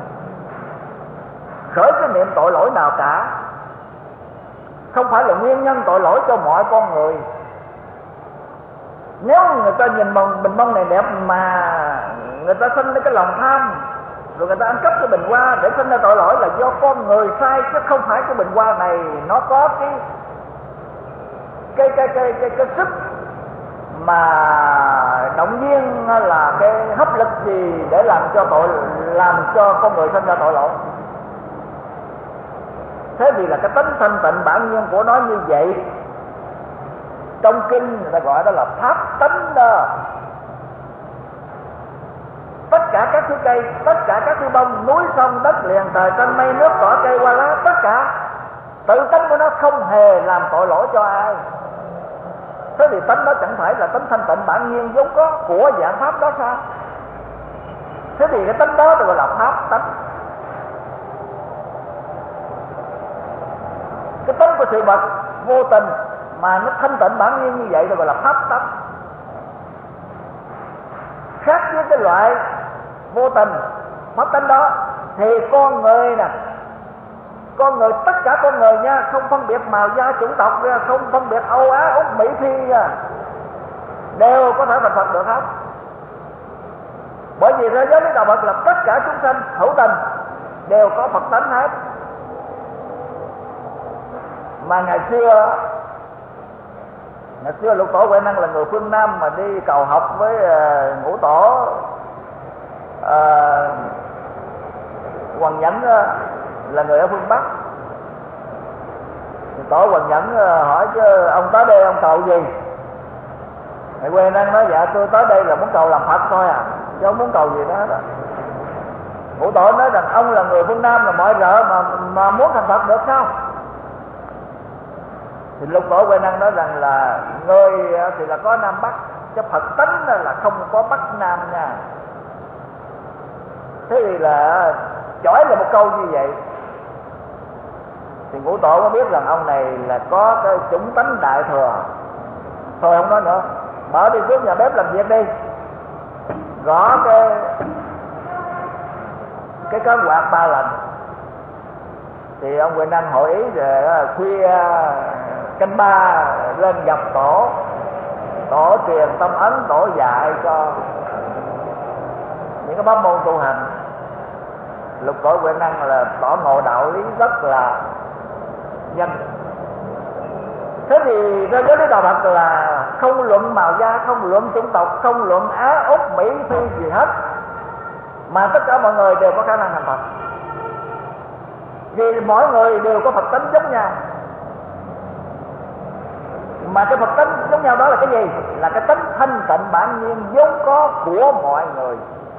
khởi cái niệm tội lỗi nào cả, không phải là nguyên nhân tội lỗi cho mọi con người. Nếu người ta nhìn bình bông này đẹp mà người ta sinh ra cái lòng tham, rồi người ta ăn cắp cái bình hoa để sinh ra tội lỗi, là do con người sai, chứ không phải cái bình hoa này nó có cái sức mà động viên hay là cái hấp lực gì để làm cho con người sinh ra tội lỗi. Thế vì là cái tánh thanh tịnh bản nhiên của nó như vậy. Trong kinh người ta gọi đó là pháp tánh đó. Tất cả các thứ cây, tất cả các thứ bông, núi sông đất liền trời xanh mây nước cỏ cây hoa lá, tất cả tự tánh của nó không hề làm tội lỗi cho ai. Thế thì tánh đó chẳng phải là tánh thanh tịnh bản nhiên vốn có của dạng pháp đó sao? Thế thì cái tánh đó được gọi là pháp tánh. Cái tánh của sự vật vô tình mà nó thanh tịnh bản nhiên như vậy được gọi là pháp tánh. Khác với cái loại vô tình pháp tánh đó thì con người nè, con người, tất cả con người nha, không phân biệt màu da chủng tộc nha, không phân biệt Âu Á Úc Mỹ Phi nha, đều có thể thành Phật được không? Bởi vì thế giới lý đạo Phật là tất cả chúng sanh hữu tình đều có Phật tánh hết. Mà ngày xưa Lục Tổ Huệ Năng là người phương Nam mà đi cầu học với Ngũ Tổ Hoằng Nhẫn là người ở phương Bắc. Tổ Hoằng Nhẫn hỏi chứ ông tới đây ông cầu gì? Thầy Huệ Năng nói dạ tôi tới đây là muốn cầu làm Phật thôi à. chứ không muốn cầu gì đó đó. Ngũ Tổ nói rằng ông là người phương Nam, là mọi rợ mà muốn thành Phật được sao? Thì Lục Tổ Huệ Năng nói rằng là người thì là có Nam Bắc, chứ Phật tánh là không có Bắc Nam nha. Thế thì là chói là một câu như vậy. Thì Ngũ Tổ có biết rằng ông này là có cái chủng tánh đại thừa. Thôi không nói nữa, mở đi trước nhà bếp làm việc đi, gõ cái cán quạt 3 lần. Thì ông Huệ Năng hội ý rồi khuya canh 3 lên gặp tổ truyền tâm ấn, tổ dạy cho những cái pháp môn tu hành. Lục Tổ Huệ Năng là tỏ ngộ đạo lý rất là nhanh. Thế thì thế giới đạo Phật là không luận màu da, không luận chủng tộc, không luận Á, Úc, Mỹ, Phi gì hết, mà tất cả mọi người đều có khả năng thành Phật, vì mỗi người đều có Phật tánh giống nhau. Mà cái Phật tánh giống nhau đó là cái gì? Là cái tánh thanh tịnh bản nhiên vốn có của mọi người.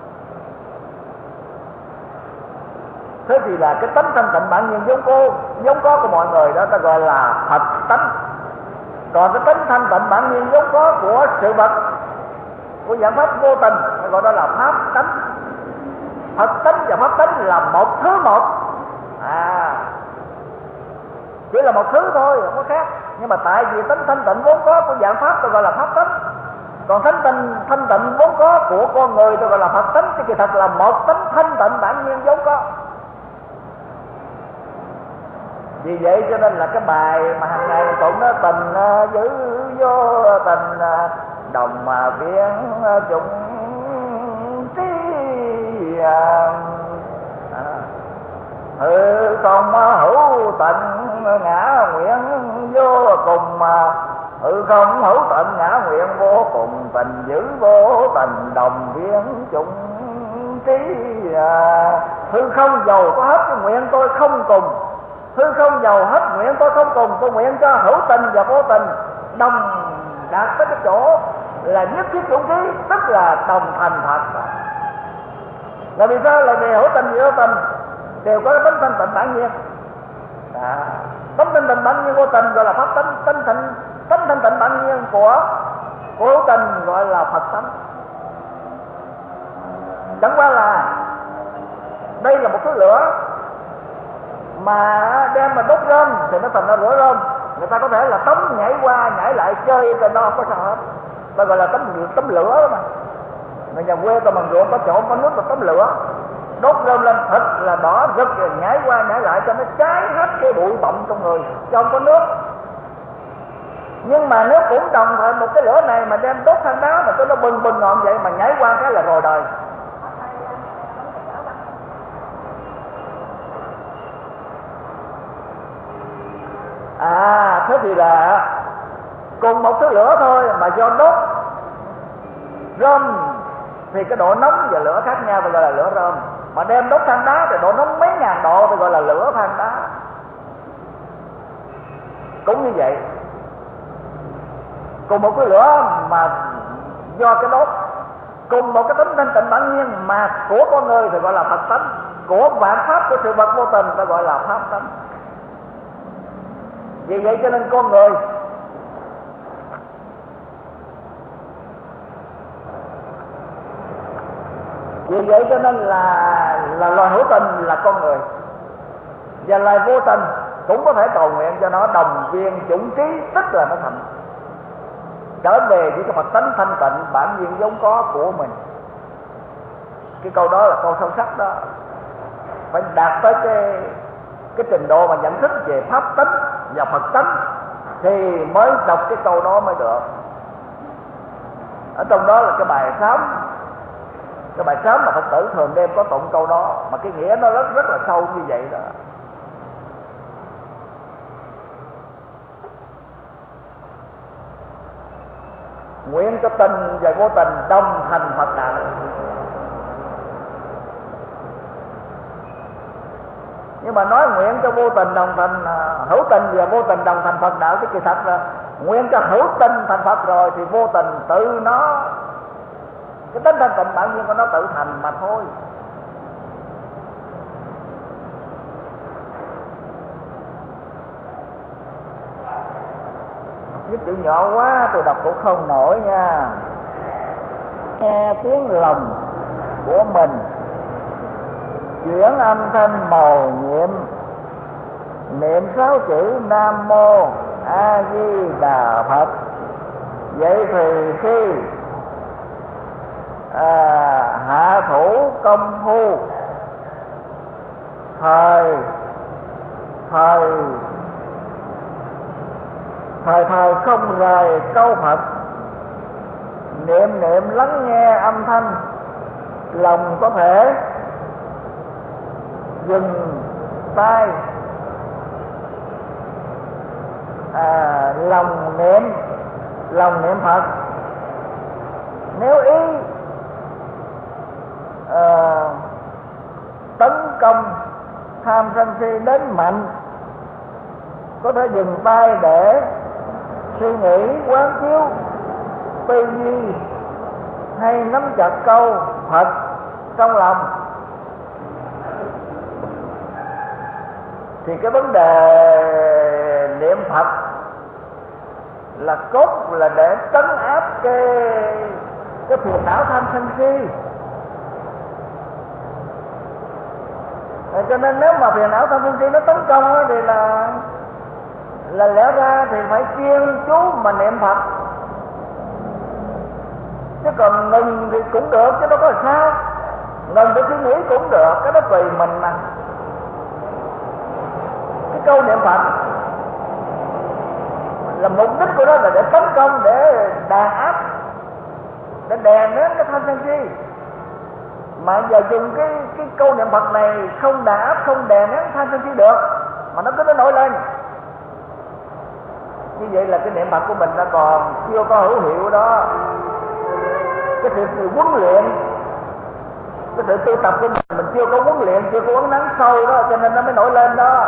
Thế thì là cái tánh thanh tịnh bản nhiên vốn có của mọi người đó ta gọi là Phật tánh. Còn cái tánh thanh tịnh bản nhiên vốn có của sự vật, của dạng pháp vô tình, ta gọi đó là pháp tánh. Phật tánh và pháp tánh là một thứ một, chỉ là một thứ thôi, không có khác. Nhưng mà tại vì tánh thanh tịnh vốn có của dạng pháp, tôi gọi là pháp tánh. Còn thanh tịnh vốn có của con người, tôi gọi là Phật tánh. Thì kỳ thật là một tánh thanh tịnh bản nhiên vốn có. Vì vậy cho nên là cái bài mà hàng ngày tụng đó, tình giữ vô tình đồng mà viên chúng trí không hữu tận ngã nguyện vô cùng, mà không hữu tận ngã nguyện vô cùng, tình giữ vô tình đồng viên chúng trí. Hư không giàu có hết cái nguyện tôi không cùng, hư không giàu hết nguyện tôi không cùng. Tôi nguyện cho hữu tình và vô tình đồng đạt tới cái chỗ là nhất thiết chủng trí, tức là đồng thành Phật. Là vì sao? Là vì hữu tình và vô tình đều có tánh thanh tịnh bản nhiên. Tánh thanh tịnh bản nhiên vô tình gọi là pháp tánh, tánh thanh tịnh bản nhiên của hữu tình gọi là Phật tánh. Chẳng qua là đây là một thứ lửa mà đem mà đốt rơm thì nó thành ra lửa rơm. Người ta có thể là tấm nhảy qua nhảy lại chơi cho nó không có sao hết, ta gọi là tấm lửa đó mà. Người nhà quê tôi bằng ruộng có chỗ có nước là tấm lửa, đốt rơm lên thật là đỏ rực, rồi nhảy qua nhảy lại cho nó cháy hết cái bụi bặm trong người, cho không có nước. Nhưng mà nếu cũng đồng thời một cái lửa này mà đem đốt than đá mà cho nó bừng bừng ngọn vậy, mà nhảy qua cái là rồi đời. Thế thì là cùng một thứ lửa thôi mà do đốt rơm thì cái độ nóng và lửa khác nhau, tôi gọi là lửa rơm. Mà đem đốt than đá thì độ nóng mấy ngàn độ, tôi gọi là lửa than đá. Cũng như vậy, cùng một cái lửa mà do cái đốt, cùng một cái tính thanh tịnh bản nhiên mà của con người thì gọi là Phật tánh, của vạn pháp của sự vật vô tình ta gọi là pháp tánh. Vì vậy cho nên con người là loài hữu tình là con người, và loài vô tình cũng có thể cầu nguyện cho nó đồng viên chủng trí, tức là nó thành trở về với cái Phật tánh thanh tịnh bản nhiên vốn có của mình. Cái câu đó là câu sâu sắc đó, phải đạt tới cái trình độ mà nhận thức về pháp tánh và Phật tánh thì mới đọc cái câu đó mới được. Ở trong đó là cái bài sám mà Phật tử thường đem có tụng câu đó, mà cái nghĩa nó rất là sâu như vậy đó. Nguyện cho tình và vô tình đồng thành Phật đạo. Nhưng mà nói nguyện cho vô tình đồng thành, hữu tình và vô tình đồng thành Phật đạo, chứ kỳ thật là nguyện cho hữu tình thành Phật rồi thì vô tình tự nó Cái tánh thanh tịnh tự nhiên của nó tự thành mà thôi. Cái chữ nhỏ quá tôi đọc cũng không nổi nha. Nghe tiếng lòng của mình chuyển âm thanh màu nhiệm, niệm 6 chữ Nam Mô A Di Đà Phật. Vậy thì khi hạ thủ công phu thời không rời câu Phật, niệm lắng nghe âm thanh, lòng có thể dừng tay, lòng niệm Phật. Nếu ý tấn công tham sân si đến mạnh, có thể dừng tay để suy nghĩ quán chiếu tư duy, hay nắm chặt câu Phật trong lòng. Thì cái vấn đề niệm Phật là cốt là để trấn áp cái phiền não tham sân si. Cho nên nếu mà phiền não tham sân si nó tấn công thì là lẽ ra thì phải chuyên chú mà niệm Phật. Chứ còn ngừng thì cũng được, chứ đâu có sao. Ngừng để suy nghĩ cũng được, cái đó tùy mình mà. Cái câu niệm Phật là mục đích của nó là để tấn công, để đàn áp, để đè nén cái tham sân si. Mà giờ dùng cái câu niệm Phật này không đàn áp, không đè nén tham sân si được, mà nó cứ nổi lên. Như vậy là cái niệm Phật của mình nó còn chưa có hữu hiệu đó. Cái sự huấn luyện, cái sự tu tập của mình chưa có huấn luyện, chưa có uốn nắn sâu đó, cho nên nó mới nổi lên đó.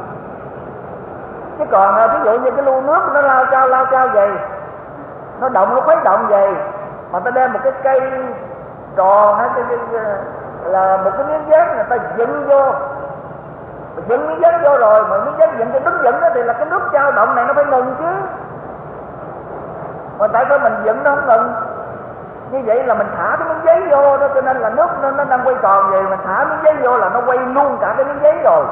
Chứ còn ví dụ như cái lu nước nó lao cao vậy, nó động, nó khuấy động vậy, mà ta đem một cái cây tròn hay là một cái miếng dán người ta dựng vô, dựng miếng dán vô rồi mà miếng dán dựng cho đứng dựng đó, thì là cái nước dao động này nó phải ngừng chứ. Mà tại sao mình dựng nó không ngừng? Như vậy là mình thả cái miếng giấy vô đó, cho nên là nước nó đang quay tròn vậy, mình thả miếng giấy vô là nó quay luôn cả cái miếng giấy rồi.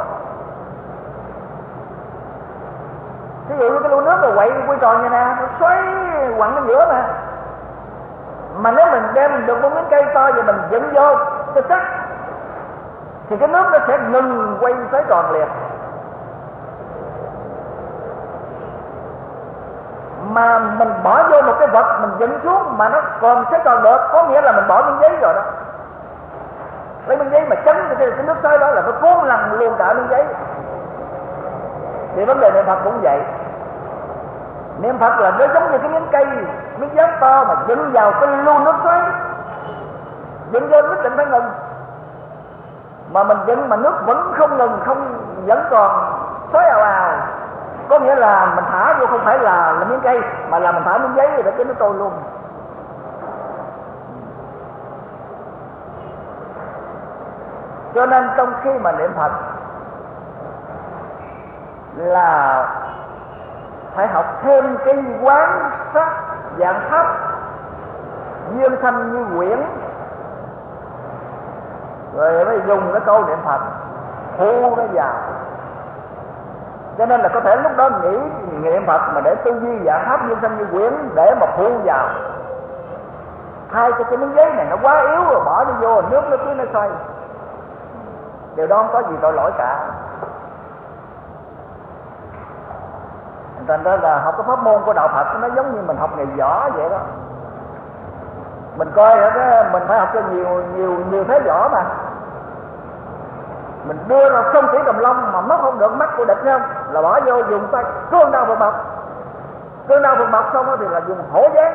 Ví dụ như cái lu nước rồi quay tròn như nè, nó xoáy quặn ở giữa nè. Mà nếu mình đem được một miếng cây to và mình dựng vô cho chắc, thì cái nước nó sẽ ngừng quay xoáy tròn liền. Mà mình bỏ vô một cái vật mình dựng xuống mà nó còn xoáy tròn được, có nghĩa là mình bỏ miếng giấy rồi đó. Lấy miếng giấy mà chấn cái nước xoáy đó là nó cuốn lăn luôn cả miếng giấy. Thì vấn đề niệm Phật cũng vậy. Niệm Phật là nó giống như cái miếng cây, miếng dán to mà dựng vào cái lu nước xoáy, dựng vô nhất định phải ngừng. Mà mình dựng mà nước vẫn không ngừng, vẫn còn xoáy ào ào, có nghĩa là mình thả vô không phải là miếng cây, mà là mình thả miếng giấy để cái nó trôi luôn. Cho nên trong khi mà niệm Phật là phải học thêm cái quán sát dạng pháp duyên sanh như quyển, rồi mới dùng cái câu niệm Phật thu nó vào. Cho nên là có thể lúc đó nghĩ niệm Phật mà để tư duy dạng pháp duyên sanh như quyển để mà thu vào, thay cho cái miếng giấy này nó quá yếu rồi bỏ đi vô nước nó cứ nó xoay. Điều đó không có gì tội lỗi cả. Thành ra là học cái pháp môn của đạo Phật nó giống như mình học nghề võ vậy đó. Mình coi cái mình phải học cho nhiều thế võ mà. Mình đưa ra không chỉ cầm long mà mất không được mắt của địch không, là bỏ vô dùng tay cương đao phục bọc. Cương đao phục bọc xong đó thì là dùng hổ gián.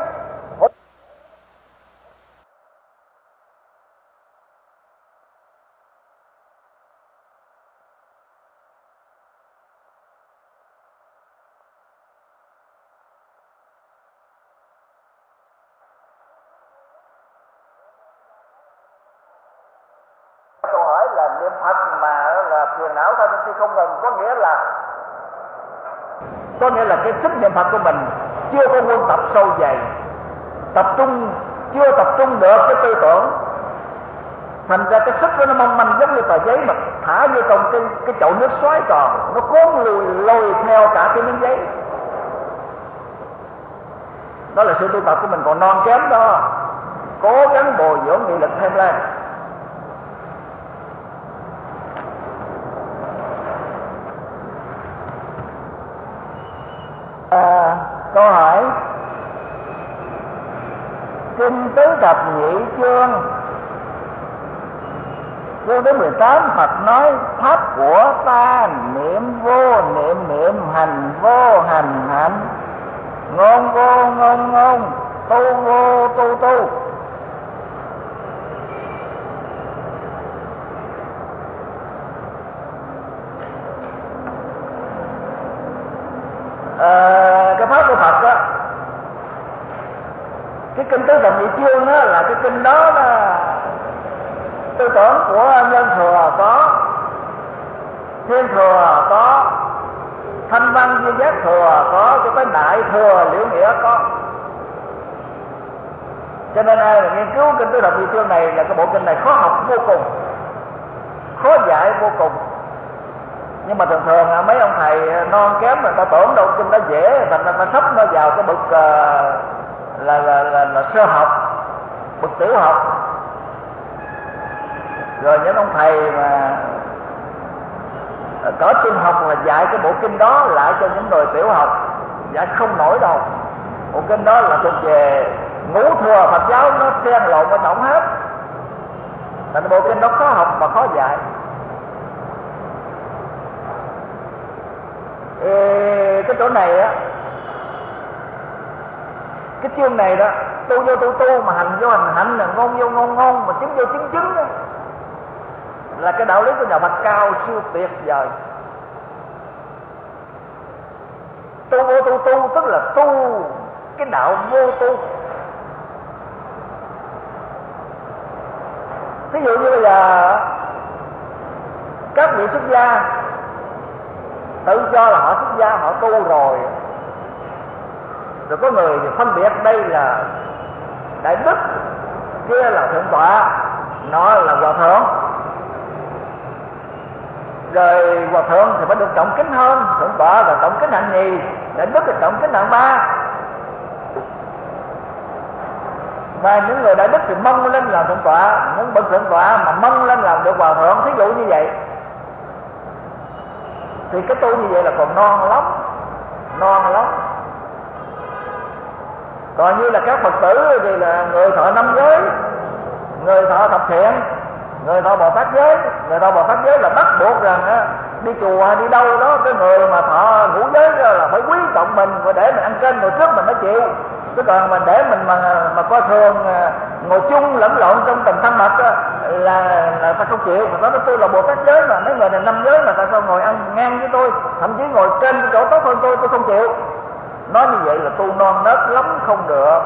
niệm Phật mà là phiền não thay si không ngừng, có nghĩa là cái sức niệm Phật của mình chưa có quân tập sâu dày, chưa tập trung được cái tư tưởng, thành ra cái sức đó nó mong manh giống như tờ giấy mà thả vô trong cái chậu nước xoáy tròn, nó cuốn lôi theo cả cái miếng giấy. Đó là sự tu tập của mình còn non kém đó, cố gắng bồi dưỡng nghị lực thêm lên. Câu hỏi: Kinh Tứ Thập Nhị chương thứ 18 Phật nói pháp của ta niệm vô niệm niệm, hành vô hành hạnh, ngôn vô ngôn ngôn, tu vô tu tu. Cái pháp của Phật đó, cái kinh Tứ Thập Nhị chương đó là cái kinh đó là tư tưởng của Nhân Thừa có, Thiên Thừa có, Thanh Văn Duyên Giác Thừa có, cho tới Đại Thừa Liễu Nghĩa có. Cho nên ai mà nghiên cứu kinh Tứ Thập Nhị chương này là cái bộ kinh này khó học vô cùng, khó dạy vô cùng. Nhưng mà thường thường mấy ông thầy non kém người ta tưởng đâu kinh đó dễ, thành ra ta sắp nó vào cái bậc là sơ học, bậc tiểu học. Rồi những ông thầy mà cỡ trung học là dạy cái bộ kinh đó lại cho những người tiểu học, dạy không nổi đâu. Bộ kinh đó là thuộc về ngũ thừa Phật giáo, nó xen lộn ở trọng hết. Thành bộ kinh đó khó học và khó dạy. Cái chỗ này á, cái chương này đó, tu vô tu tu, mà hành vô hành hạnh, là ngôn vô ngôn ngôn, mà chứng vô chứng đó, là cái đạo lý của nhà Phật cao siêu tuyệt vời. Tu vô tu tu tức là tu cái đạo vô tu. Ví dụ như bây giờ các vị xuất gia tự cho là họ xuất gia, họ tu rồi có người thì phân biệt đây là đại đức, kia là thượng tọa, nó là hòa thượng. Rồi hòa thượng thì phải được trọng kính hơn, thượng tọa là trọng kính hạng nhì, đại đức là trọng kính hạng ba. Và những người đại đức thì mong lên làm thượng tọa, những bậc thượng tọa mà mong lên làm được hòa thượng, thí dụ như vậy. Thì cái tu như vậy là còn non lắm. Còn như là các Phật tử thì là người thọ 5 giới, người thọ thập thiện, người thọ Bồ Tát giới. Người thọ Bồ Tát giới là bắt buộc rằng á, đi chùa hay đi đâu đó, cái người mà thọ ngũ giới là phải quý trọng mình, và để mình ăn trên ngồi trước mình mới chịu. Chứ còn mà để mình mà coi thường ngồi chung lẫn lộn trong tình thân mật là ta không chịu. Mà nói tôi là Bồ Tát giới mà, mấy người này 5 giới mà tại sao ngồi ăn ngang với tôi, thậm chí ngồi trên cái chỗ tốt hơn tôi không chịu. Nói như vậy là tu non nớt lắm, không được.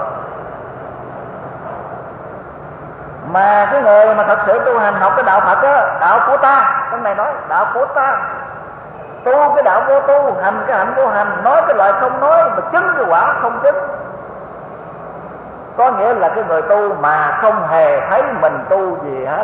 Mà cái người mà thật sự tu hành học cái đạo Phật á, đạo của ta, cái này nói đạo của ta, tu cái đạo vô tu, hành cái hạnh vô hành, nói cái loại không nói, mà chứng cái quả không chứng. Có nghĩa là cái người tu mà không hề thấy mình tu gì hết.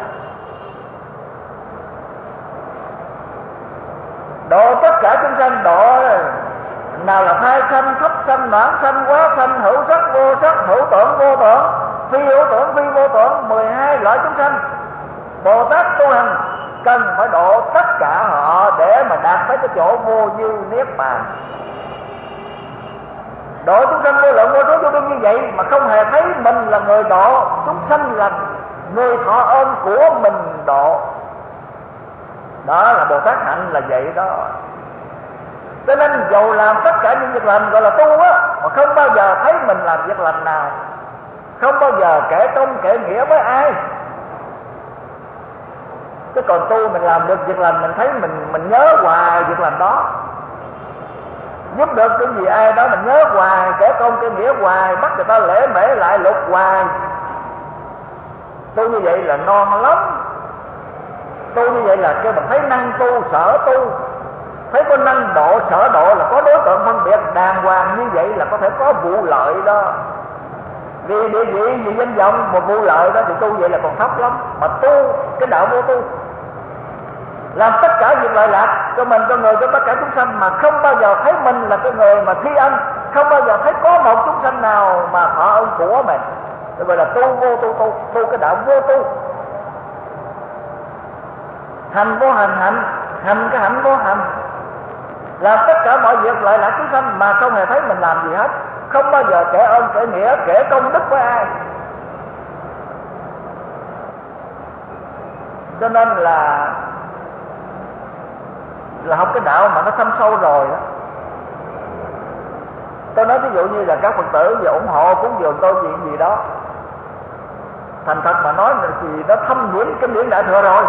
Độ tất cả chúng sanh, độ nào là thai sanh, thấp sanh, noãn sanh, quá sanh, hữu sắc, vô sắc, hữu tưởng, vô tưởng, phi hữu tưởng, phi vô tưởng, 12 loại chúng sanh. Bồ Tát tu hành cần phải độ tất cả họ để mà đạt tới cái chỗ vô dư niết bàn. Độ chúng sanh vô lượng vô số vô biên như vậy mà không hề thấy mình là người độ, chúng sanh là người thọ ơn của mình độ. Đó là Bồ Tát hạnh là vậy đó. Cho nên dầu làm tất cả những việc lành gọi là tu á, mà không bao giờ thấy mình làm việc lành nào, không bao giờ kể công kể nghĩa với ai. Chứ còn tu mình làm được việc lành, mình thấy mình nhớ hoài việc lành đó, giúp được cái gì ai đó mình nhớ hoài, kể công kể nghĩa hoài, bắt người ta lễ mễ lại lục hoài. Tu như vậy là non lắm. Tu như vậy là kêu bằng thấy năng tu sở tu. Thấy có năng độ sở độ là có đối tượng phân biệt đàng hoàng, như vậy là có thể có vụ lợi đó. Vì địa vị, vì danh vọng, một vụ lợi đó thì tu vậy là còn thấp lắm. Mà tu cái đạo vô tu, làm tất cả việc lợi lạc cho mình, cho người, cho tất cả chúng sanh, mà không bao giờ thấy mình là cái người mà thi ân, không bao giờ thấy có một chúng sanh nào mà thọ ơn của mình. Vậy gọi là tu vô tu, tu cái đạo vô tu. Hành vô hành, hành cái hạnh vô hành, làm tất cả mọi việc lợi lạc chúng sanh mà không hề thấy mình làm gì hết, không bao giờ kể ơn kể nghĩa kể công đức với ai. Cho nên là học cái đạo mà nó thâm sâu rồi đó. Tôi nói ví dụ như là các Phật tử về ủng hộ cúng dường tôi chuyện gì đó, thành thật mà nói thì nó thâm nhiễm kinh điển Đại Thừa rồi.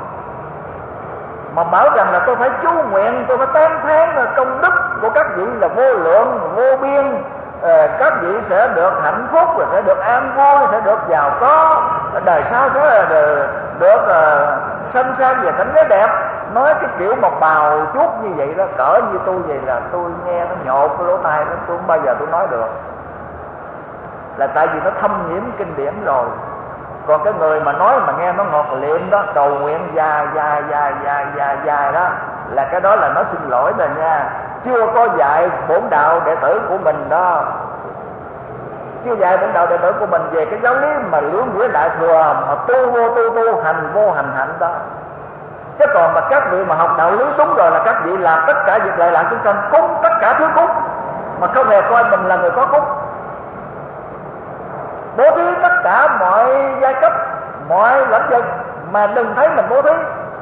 Mà bảo rằng là tôi phải chú nguyện, tôi phải tán thán công đức của các vị là vô lượng, vô biên, các vị sẽ được hạnh phúc, rồi sẽ được an vui, sẽ được giàu có, đời sau sẽ được sanh sang về cảnh giới đẹp. Nói cái kiểu một bào chuốt như vậy đó, cỡ như tôi vậy là tôi nghe nó nhột cái lỗ tai, tôi không bao giờ tôi nói được. Là tại vì nó thâm nhiễm kinh điển rồi. Còn cái người mà nói mà nghe nó ngọt liệm đó, cầu nguyện dài đó, là cái đó là nó xin lỗi rồi nha. Chưa có dạy bổn đạo đệ tử của mình đó, chưa dạy bổn đạo đệ tử của mình về cái giáo lý mà lưỡng nghĩa Đại Thừa, mà tu vô tu, hành vô hành hạnh đó. Chứ còn mà các vị mà học đạo lý đúng rồi là các vị làm tất cả việc lợi lạc chúng sanh, cúng tất cả thứ cúng mà không hề coi mình là người có cúng, bố thí tất cả mọi giai cấp, mọi lãnh vực mà đừng thấy mình bố thí,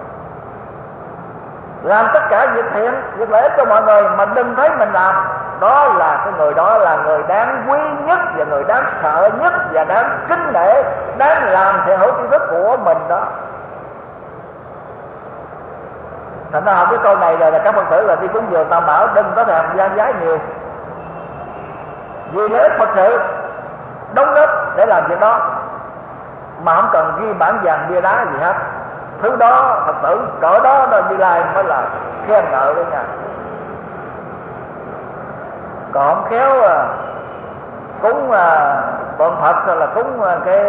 làm tất cả việc thiện, việc lợi ích cho mọi người mà đừng thấy mình làm. Đó là cái người đó là người đáng quý nhất và người đáng sợ nhất và đáng kính nể, đáng làm thiện hữu tri thức của mình đó. Thành ra học cái câu này rồi là các Phật tử là đi cúng dường Tam Bảo đừng có thèm gian giái nhiều, vì lợi ích Phật sự đóng góp để làm việc đó, mà không cần ghi bản vàng bia đá gì hết. Thứ đó Phật tử cỡ đó Như Lai mới là khen ngợi đó nha. Còn khéo cúng bọn Phật hay là cúng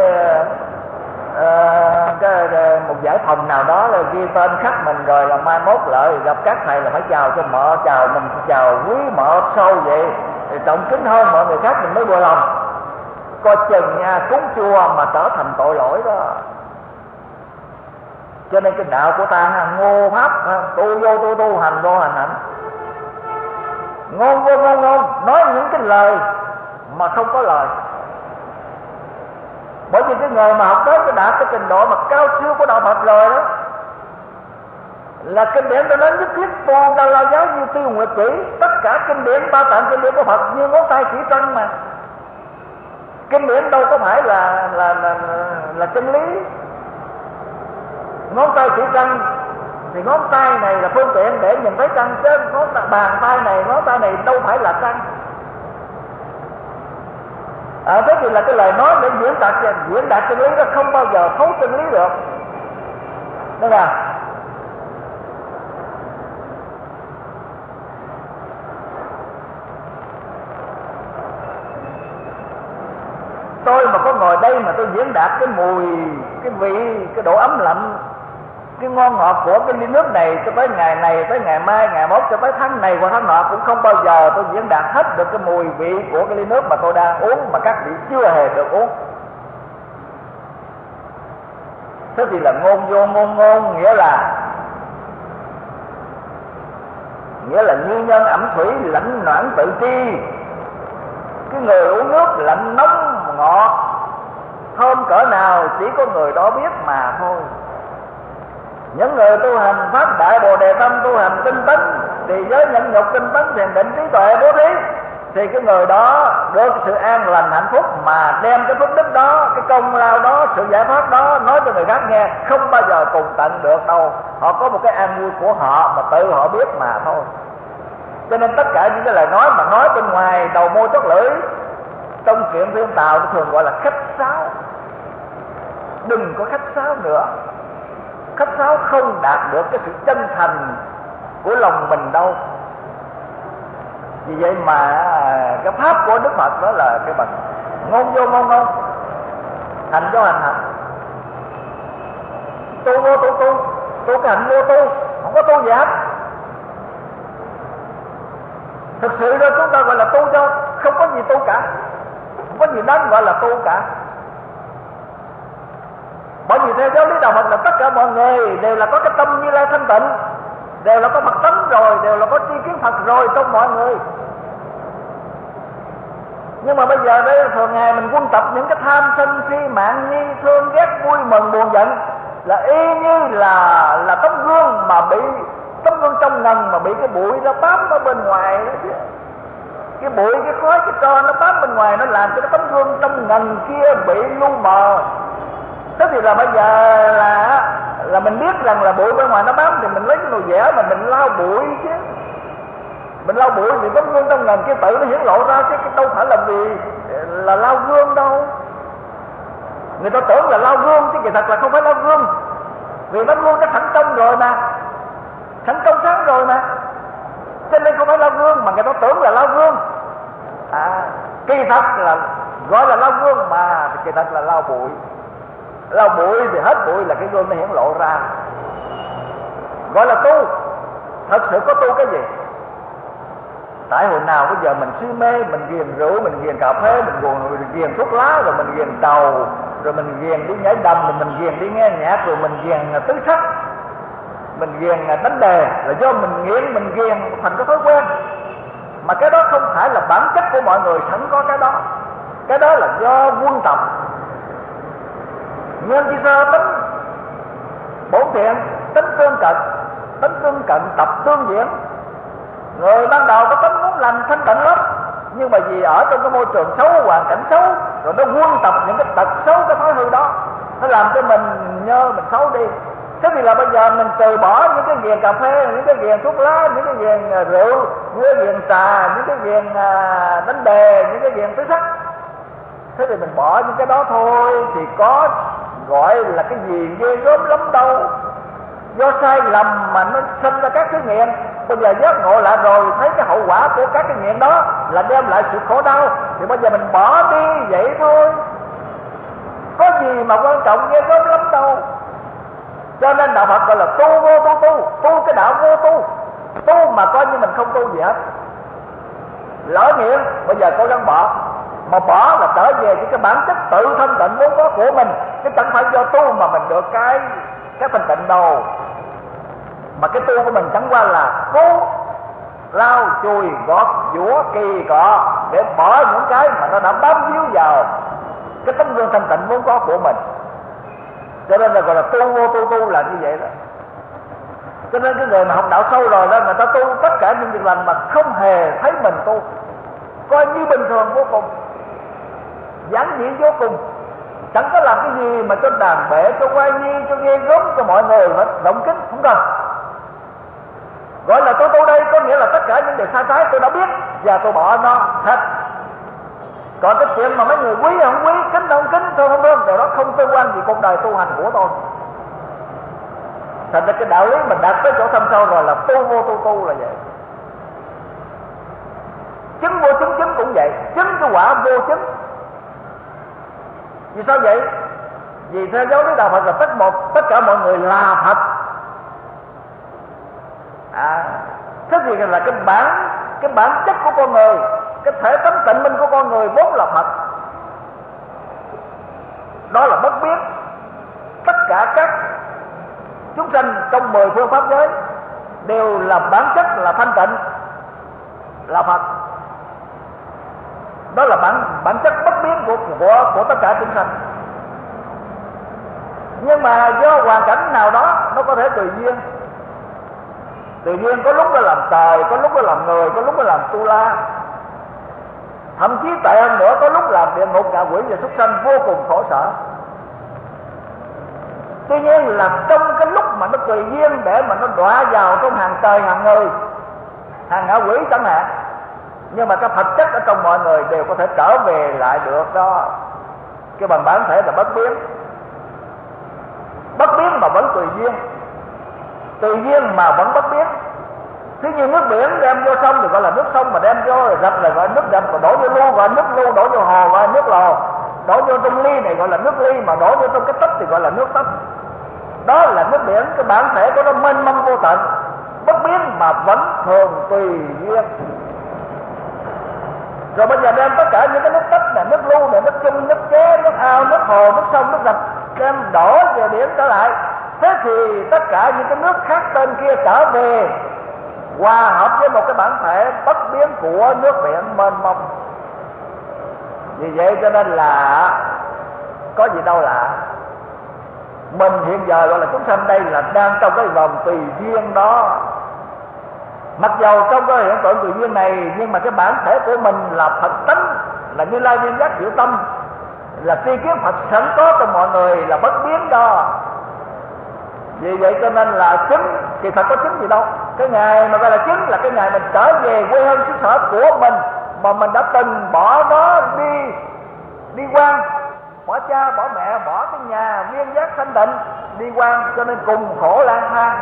cái một giải phòng nào đó là ghi tên khắc mình, rồi là mai mốt lại gặp các thầy là phải chào cho mợ, chào mình, chào quý mợ sâu vậy thì trọng kính hơn mọi người khác mình mới vừa lòng. Coi chừng nha, cúng chùa mà trở thành tội lỗi đó. Cho nên cái đạo của ta ngô pháp, tu vô tu, hành vô hành hạnh, ngôn vô ngôn, nói những cái lời mà không có lời. Bởi vì cái người mà học tới cái đạt cái trình độ mà cao siêu của đạo Phật rồi đó, là kinh điển tôi nói nhất thiết tu Đa La giáo như tiêu nguyệt chỉ, tất cả kinh điển ba tạng kinh điển của Phật như ngón tay chỉ trăng mà. Kinh điển đâu có phải là chân lý. Ngón tay chỉ trăng thì ngón tay này là phương tiện để nhìn thấy trăng, chứ bàn tay này, ngón tay này đâu phải là trăng. Thế thì là cái lời nói để diễn đạt chân lý đó không bao giờ thấu chân lý được. Đây là tôi mà có ngồi đây mà tôi diễn đạt cái mùi, cái vị, cái độ ấm lạnh, cái ngon ngọt của cái ly nước này cho tới ngày này, tới ngày mai, ngày mốt, cho tới tháng này qua tháng nọ, cũng không bao giờ tôi diễn đạt hết được cái mùi vị của cái ly nước mà tôi đang uống mà các vị chưa hề được uống. Thế thì là ngôn vô ngôn, nghĩa là như nhân ẩm thủy, lãnh noãn tự tri. Cái người uống nước lạnh nóng ngọt thơm cỡ nào chỉ có người đó biết mà thôi. Những người tu hành phát đại Bồ Đề tâm, tu hành tinh tấn thì với nhẫn nhục, tinh tấn, thiền định, trí tuệ, bố thí, thì cái người đó được sự an lành hạnh phúc, mà đem cái phước đức đó, cái công lao đó, sự giải thoát đó nói cho người khác nghe, không bao giờ cùng tận được đâu. Họ có một cái an vui của họ mà tự họ biết mà thôi. Cho nên tất cả những cái lời nói mà nói bên ngoài đầu môi chót lưỡi, trong chuyện thiên tào nó thường gọi là khách sáo. Đừng có khách sáo nữa. khách sáo không đạt được cái sự chân thành của lòng mình đâu. Vì vậy mà cái pháp của Đức Phật đó là cái bằng ngôn vô ngôn ngôn, hành vô hành hành, tu vô tu tu, tu cái hạnh vô tu, không có tu gì hết. Thực sự đó chúng ta gọi là tu cho không có gì tu cả, không có gì đáng gọi là tu cả. Bởi vì theo giáo lý đạo Phật là tất cả mọi người đều là có cái tâm Như Lai thanh tịnh, đều là có Phật tánh rồi, đều là có tri kiến Phật rồi trong mọi người. Nhưng mà bây giờ đây thường ngày mình quân tập những cái tham sân si mạng nghi thương ghét vui mừng buồn giận, là y như là tấm gương mà bị tấm gương trong ngần mà bị cái bụi nó bám ở bên ngoài đó chứ. Cái bụi, cái khói, cái tro nó bám bên ngoài, nó làm cho cái tấm gương trong ngần kia bị lu mờ. Thế thì là bây giờ là mình biết rằng là bụi bên ngoài nó bám thì mình lấy cái nồi dẻ mà mình lau bụi chứ. Mình lau bụi thì tấm gương trong ngần kia tự nó hiển lộ ra, chứ đâu phải là vì là lau gương đâu. Người ta tưởng là lau gương chứ kỳ thật là không phải lau gương, vì tấm gương nó thành công rồi mà, thành công sáng rồi mà, cho nên không phải lau gương, mà người ta tưởng là lau gương. Kỳ thật là gọi là lau gương mà kỳ thật là lau bụi. Lau bụi thì hết bụi là cái gương nó hiển lộ ra, gọi là tu. Thật sự có tu cái gì? Tại hồi nào bây giờ mình si mê, mình ghiền rượu, mình ghiền cà phê, mình ghiền thuốc lá, rồi mình ghiền đầu, rồi mình ghiền đi nhảy đầm, rồi mình ghiền đi nghe nhạc, rồi mình ghiền tứ sắc, mình ghiền đánh đề, là do mình nghiện, mình ghiền thành cái thói quen. Mà cái đó không phải là bản chất của mọi người sẵn có cái đó. Cái đó là do quân tập. Nguyên chi sơ tính bổn thiện, tính tương cận tập tương diễn. Người ban đầu có tính muốn làm thanh tịnh lắm, nhưng mà vì ở trong cái môi trường xấu, hoàn cảnh xấu, rồi nó quân tập những cái tật xấu, cái thói hư đó, nó làm cho mình nhơ, mình xấu đi. Thế thì là bây giờ mình từ bỏ những cái ghiền cà phê, những cái ghiền thuốc lá, những cái ghiền rượu, những cái ghiền trà, những cái ghiền đánh đề, những cái ghiền tứ sắc. Thế thì mình bỏ những cái đó thôi, thì có gọi là cái gì ghê gớm lắm đâu. Do sai lầm mà nó sinh ra các cái nghiện. Bây giờ giác ngộ lại rồi, thấy cái hậu quả của các cái nghiện đó là đem lại sự khổ đau, thì bây giờ mình bỏ đi vậy thôi. Có gì mà quan trọng ghê gớm lắm đâu. Cho nên đạo Phật gọi là tu vô tu tu, tu cái đạo vô tu, tu mà coi như mình không tu gì hết. Lỡ nghiện bây giờ cố gắng bỏ, mà bỏ là trở về cái bản chất tự thanh tịnh vốn có của mình, chứ chẳng phải do tu mà mình được cái thanh tịnh đâu. Mà cái tu của mình chẳng qua là cố lau chùi gót giũa kỳ cọ để bỏ những cái mà nó đã bám víu vào cái tấm gương thanh tịnh vốn có của mình. Cho nên là gọi là tu vô tu tu là như vậy đó. Cho nên cái người mà học đạo sâu rồi đó, người ta tu tất cả những việc lành mà không hề thấy mình tu, coi như bình thường vô cùng, giản dị vô cùng, chẳng có làm cái gì mà cho đàn bể, cho quay nhi, cho ghê gớm cho mọi người phải động kính, không cần. Gọi là tôi tu đây có nghĩa là tất cả những điều sai trái tôi đã biết và tôi bỏ nó hết. Còn cái chuyện mà mấy người quý không quý, kính không kính, tôi không thương, điều đó không tương quan gì cuộc đời tu hành của tôi. Thành ra cái đạo lý mình đạt tới chỗ thâm sâu rồi là tu vô tu tu là vậy. Chứng vô chứng chứng cũng vậy, chứng cái quả vô chứng. Vì sao vậy? Vì theo giáo lý đạo Phật là tất cả mọi người là Phật. Thế thì là cái bản chất của con người, cái thể tánh tịnh minh của con người vốn là Phật. Đó là bất biến. Tất cả các chúng sanh trong 10 phương pháp giới đều là bản chất là thanh tịnh, là Phật. Đó là bản chất bất biến của tất cả chúng sanh. Nhưng mà do hoàn cảnh nào đó nó có thể tùy duyên. Tùy duyên có lúc nó làm trời, có lúc nó làm người, có lúc nó làm tu la. Thậm chí tệ hơn nữa, có lúc làm địa ngục, ngạ quỷ và súc sanh vô cùng khổ sở. Tuy nhiên là trong cái lúc mà nó tùy duyên để mà nó đọa vào trong hàng trời, hàng người, hàng ngạ quỷ chẳng hạn, nhưng mà cái thật chất ở trong mọi người đều có thể trở về lại được đó. Cái bằng bản thể là bất biến. bất biến mà vẫn tùy duyên, tùy duyên mà vẫn bất biến. Thế như nước biển đem vô sông thì gọi là nước sông, mà đem vô rạch là gọi nước rạch, mà đổ vô lu gọi nước lu, đổ vô hồ gọi nước lò, đổ vô trong ly này gọi là nước ly, mà đổ vô trong cái tách thì gọi là nước tách. Đó là nước biển, cái bản thể của nó mênh mông vô tận, bất biến mà vẫn thường tùy duyên. Rồi bây giờ đem tất cả những cái nước tách này, nước lu này, nước chung, nước chế, nước ao, nước hồ, nước sông, nước rạch, đem đổ về biển trở lại. Thế thì tất cả những cái nước khác tên kia trở về hòa hợp với một cái bản thể bất biến của nước biển mênh mông. Vì vậy cho nên là có gì đâu lạ. Mình hiện giờ gọi là chúng sanh đây là đang trong cái vòng tùy duyên đó. Mặc dầu trong cái hiện tượng tùy duyên này, nhưng mà cái bản thể của mình là Phật tánh, là Như Lai Viên Giác Diệu Tâm, là tri kiến Phật sẵn có trong mọi người, là bất biến đó. Vì vậy cho nên là chứng, thì thật có chứng gì đâu. Cái ngày mà gọi là chứng là cái ngày mình trở về quê hương xứ sở của mình, mà mình đã từng bỏ nó đi quan, bỏ cha, bỏ mẹ, bỏ cái nhà viên giác thanh định đi quan, cho nên cùng khổ lang thang.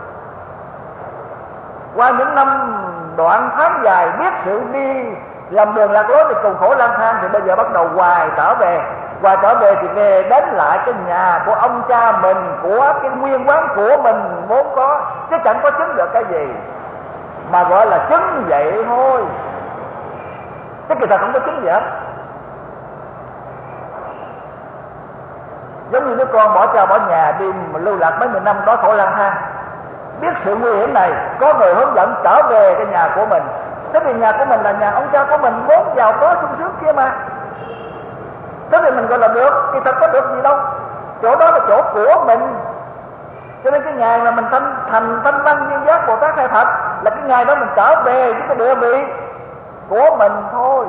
Qua những năm đoạn tháng dài biết sự đi làm đường lạc lối thì cùng khổ lang thang, thì bây giờ bắt đầu hoài trở về. Hoài trở về thì về đến lại cái nhà của ông cha mình, của cái nguyên quán của mình vốn có, chứ chẳng có chứng được cái gì, mà gọi là chứng vậy thôi, chứ kỳ thật không có chứng gì hết. Giống như đứa con bỏ cha bỏ nhà đi mà lưu lạc mấy 10 năm đó khổ lang thang, biết sự nguy hiểm này, có người hướng dẫn trở về cái nhà của mình. Thế vì nhà của mình là nhà ông cha của mình vốn giàu có sung sướng kia mà, thế thì mình gọi là được, kỳ thật có được gì đâu, chỗ đó là chỗ của mình. Cho nên cái ngày mà mình thành thanh văn viên giác Bồ Tát Hay Phật là cái ngày đó mình trở về với cái địa vị của mình thôi.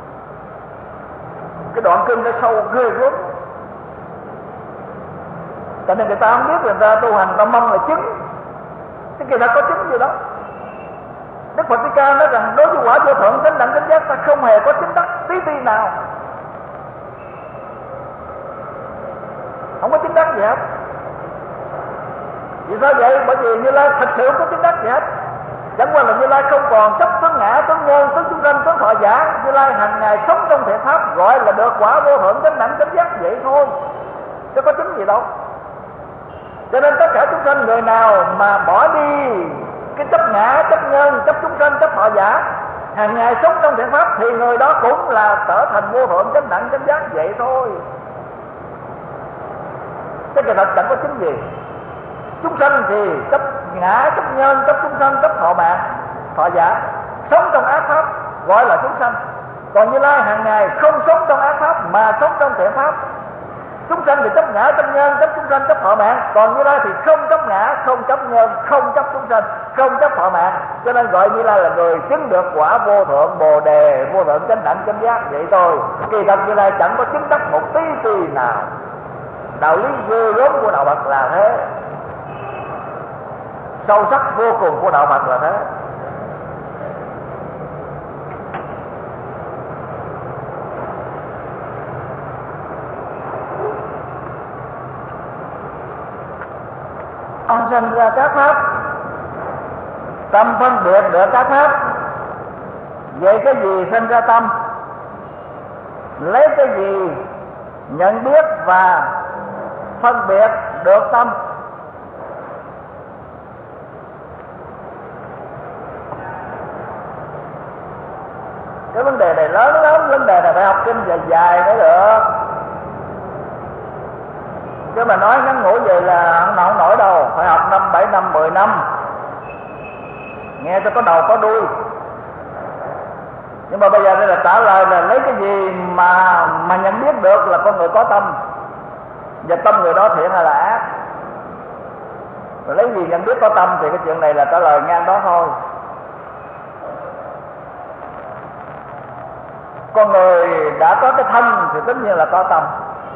Cái đoạn kinh nó sâu ghê gớm, cho nên người ta không biết, người ta tu hành ta mong là chứng, chứ kỳ thật có chứng gì đâu. Đức Phật Thích Ca nói rằng đối với quả vô thượng chánh đẳng chánh giác ta không hề có chứng đắc tí ti nào, không có chứng đắc gì hết. Vì sao vậy? Bởi vì Như Lai thật sự không có chứng đắc gì hết. Chẳng qua là Như Lai không còn chấp tướng ngã, tướng nhân, tướng chúng sanh, tướng thọ giả. Như Lai hàng ngày sống trong thiện pháp, gọi là được quả vô thượng chánh đẳng chánh giác vậy thôi, chứ có chứng gì đâu. Cho nên tất cả chúng sanh, người nào mà bỏ đi cái chấp ngã, chấp nhân, chấp chúng sanh, chấp thọ giả, hàng ngày sống trong thiện pháp, thì người đó cũng là trở thành vô thượng chánh đẳng chánh giác vậy thôi, chứ kỳ thật chẳng có chứng gì. Chúng sanh thì chấp ngã, chấp nhân, chấp chúng sanh, chấp thọ mạng, thọ giả, sống trong ác pháp gọi là chúng sanh. Còn Như Lai hàng ngày không sống trong ác pháp mà sống trong thiện pháp. Chúng sanh thì chấp ngã, chấp nhân, chấp chúng sanh, chấp thọ mạng. Còn Như Lai thì không chấp ngã, không chấp nhân, không chấp chúng sanh, không chấp thọ mạng. Cho nên gọi Như Lai là người chứng được quả vô thượng Bồ Đề, vô thượng chánh đẳng chánh giác vậy thôi. Kỳ thật Như Lai chẳng có chứng đắc một tí ti nào. Đạo lý ghê gớm của đạo Phật là thế, sâu sắc vô cùng của đạo Phật là thế. Ông sinh ra các pháp, tâm phân biệt được các pháp. Vậy cái gì sinh ra tâm? Lấy cái gì nhận biết và phân biệt được tâm? Cái vấn đề này lớn lắm, vấn đề này phải học kinh dài dài mới được. Chứ mà nói ngắn ngủi vậy là không nổi đâu, phải học 5, 7 năm, 10 năm nghe cho có đầu có đuôi. Nhưng mà bây giờ đây là trả lời là lấy cái gì mà nhận biết được là con người có tâm, và tâm người đó thiện hay là ác. Rồi lấy gì nhận biết có tâm thì cái chuyện này là trả lời ngang đó thôi. Con người đã có cái thân thì tất nhiên là có tâm.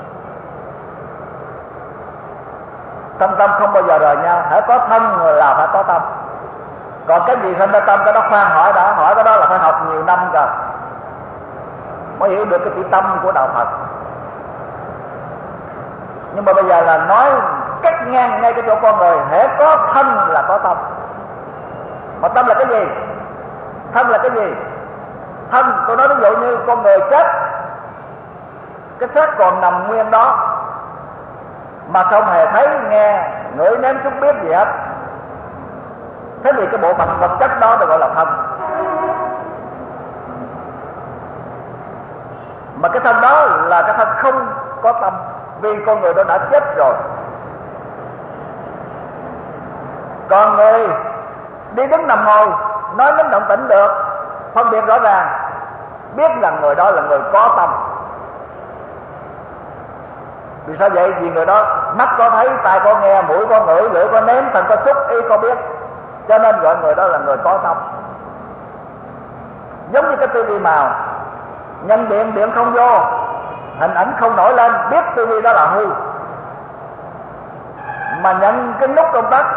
Tâm không bao giờ rời nhau, hãy có thân là phải có tâm. Còn cái gì sinh ra tâm cái đó khoan hỏi đã, hỏi cái đó là phải học nhiều năm rồi mới hiểu được cái chữ tâm của đạo Phật. Nhưng mà bây giờ là nói cắt ngang ngay cái chỗ con người. Hễ có thân là có tâm. Mà tâm là cái gì? Thân là cái gì? Thân, tôi nói ví dụ như con người chết, cái xác còn nằm nguyên đó mà không hề thấy, nghe, ngửi, nếm, xúc, biết gì hết. Thế thì cái bộ phận vật chất đó được gọi là thân. Mà cái thân đó là cái thân không có tâm, vì con người đó đã chết rồi. Còn người đi đứng nằm ngồi, nói đến động tĩnh được, phân biệt rõ ràng, biết là người đó là người có tâm. Vì sao vậy? Vì người đó mắt có thấy, tai có nghe, mũi có ngửi, lưỡi có nếm, thân có xúc, ý có biết, cho nên gọi người đó là người có tâm. Giống như cái tivi màu, nhận điện, điện không vô, hình ảnh không nổi lên, biết tivi đó là hư. Mà nhận cái nút công tắc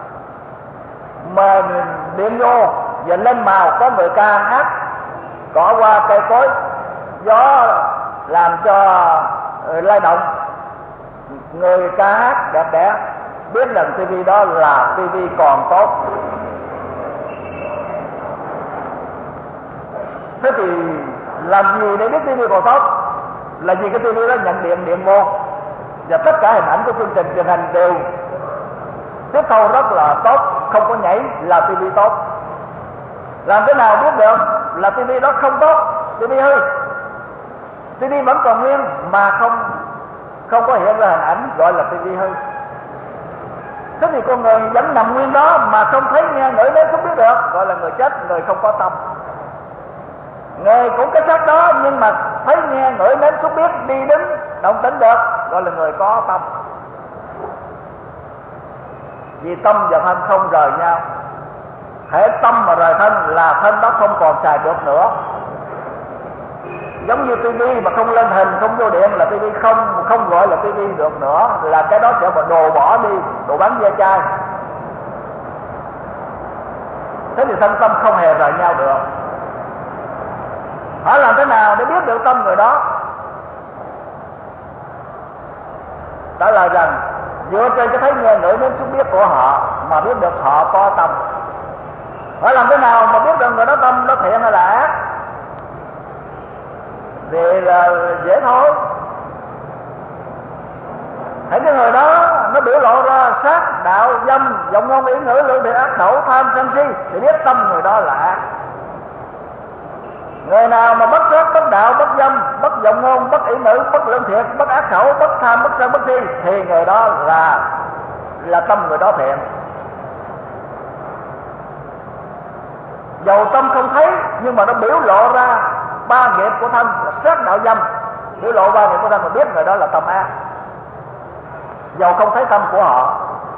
mà điện vô và lên màu, có người ca hát, cỏ qua cây cối, gió làm cho lay động, người ca hát đẹp đẽ, biết rằng tivi đó là tivi còn tốt. Thế thì làm gì để biết tivi còn tốt? Là vì cái tivi đó nhận điện vô, và tất cả hình ảnh của chương trình truyền hình đều tiếp thu rất là tốt, không có nhảy, là tivi tốt. Làm thế nào biết được là tivi đó không tốt, tivi hư? Tivi vẫn còn nguyên mà không có hiện ra hình ảnh, gọi là tivi hư. Thế thì con người vẫn nằm nguyên đó mà không thấy, nghe, ngửi, nếm, xúc, biết được, gọi là người chết, người không có tâm. Người cũng cái xác đó nhưng mà thấy, nghe, ngửi, nếm, xúc, biết, đi đứng, động tĩnh được, gọi là người có tâm. Vì tâm và thân không rời nhau. Hễ tâm mà rời thân là thân đó không còn xài được nữa. Giống như tivi mà không lên hình, không vô điện là tivi không gọi là tivi được nữa, là cái đó sẽ bị đồ bỏ đi, đồ bán ve chai. Thế thì thân tâm không hề rời nhau được. Hỏi làm thế nào để biết được tâm người đó? Trả lời rằng dựa trên cái thấy, nghe, ngửi, nếm, xúc, biết của họ mà biết được họ có tâm. Hỏi làm thế nào mà biết được người đó tâm nó thiện hay là ác? Vì là dễ thôi. Thấy cái người đó nó biểu lộ ra sát, đạo, dâm, giọng ngôn, ý ngữ, lưỡng thiệt, ác khẩu, tham, sân si, thì biết tâm người đó là ác. Người nào mà bất sát, bất đạo, bất dâm, bất giọng ngôn, bất ý ngữ, bất lưỡng thiệt, bất ác khẩu, bất tham, bất sân, bất si, thì người đó là tâm người đó thiện. Dầu tâm không thấy nhưng mà nó biểu lộ ra ba nghiệp của thân là sát, đạo, dâm, biểu lộ ba nghiệp của thân mà biết người đó là tâm ác. Dầu không thấy tâm của họ,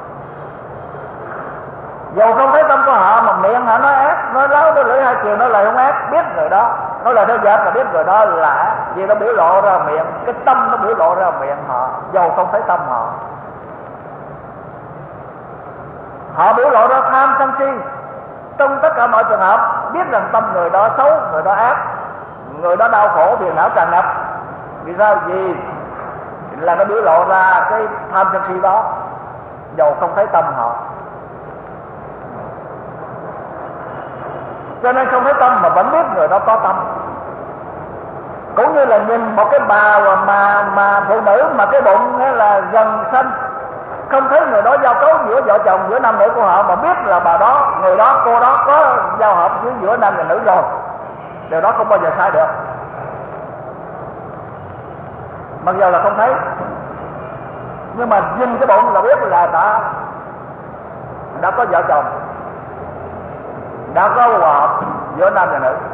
dầu không thấy tâm của họ mà miệng họ nói ác, nói láo, nói lưỡi hai chiều, nói lời không ác, biết người đó, nói lời theo dệt là biết người đó là ác. Vì nó biểu lộ ra miệng, cái tâm nó biểu lộ ra miệng họ, dầu không thấy tâm họ. Họ biểu lộ ra tham, sân si, trong tất cả mọi trường hợp biết rằng tâm người đó xấu, người đó ác, người đó đau khổ, phiền não tràn ngập. Vì sao? Vì là nó biểu lộ ra cái tham sân si đó, dầu không thấy tâm họ. Cho nên không thấy tâm mà vẫn biết người đó có tâm. Cũng như là nhìn một cái bà mà phụ nữ mà cái bụng là gần xanh, không thấy người đó giao cấu giữa vợ chồng, giữa nam nữ của họ, mà biết là bà đó, người đó, cô đó có giao hợp giữa nam và nữ rồi, điều đó không bao giờ sai được. Mặc dù là không thấy, nhưng mà nhìn cái bụng là biết là đã có vợ chồng, đã có hòa hợp giữa nam và nữ.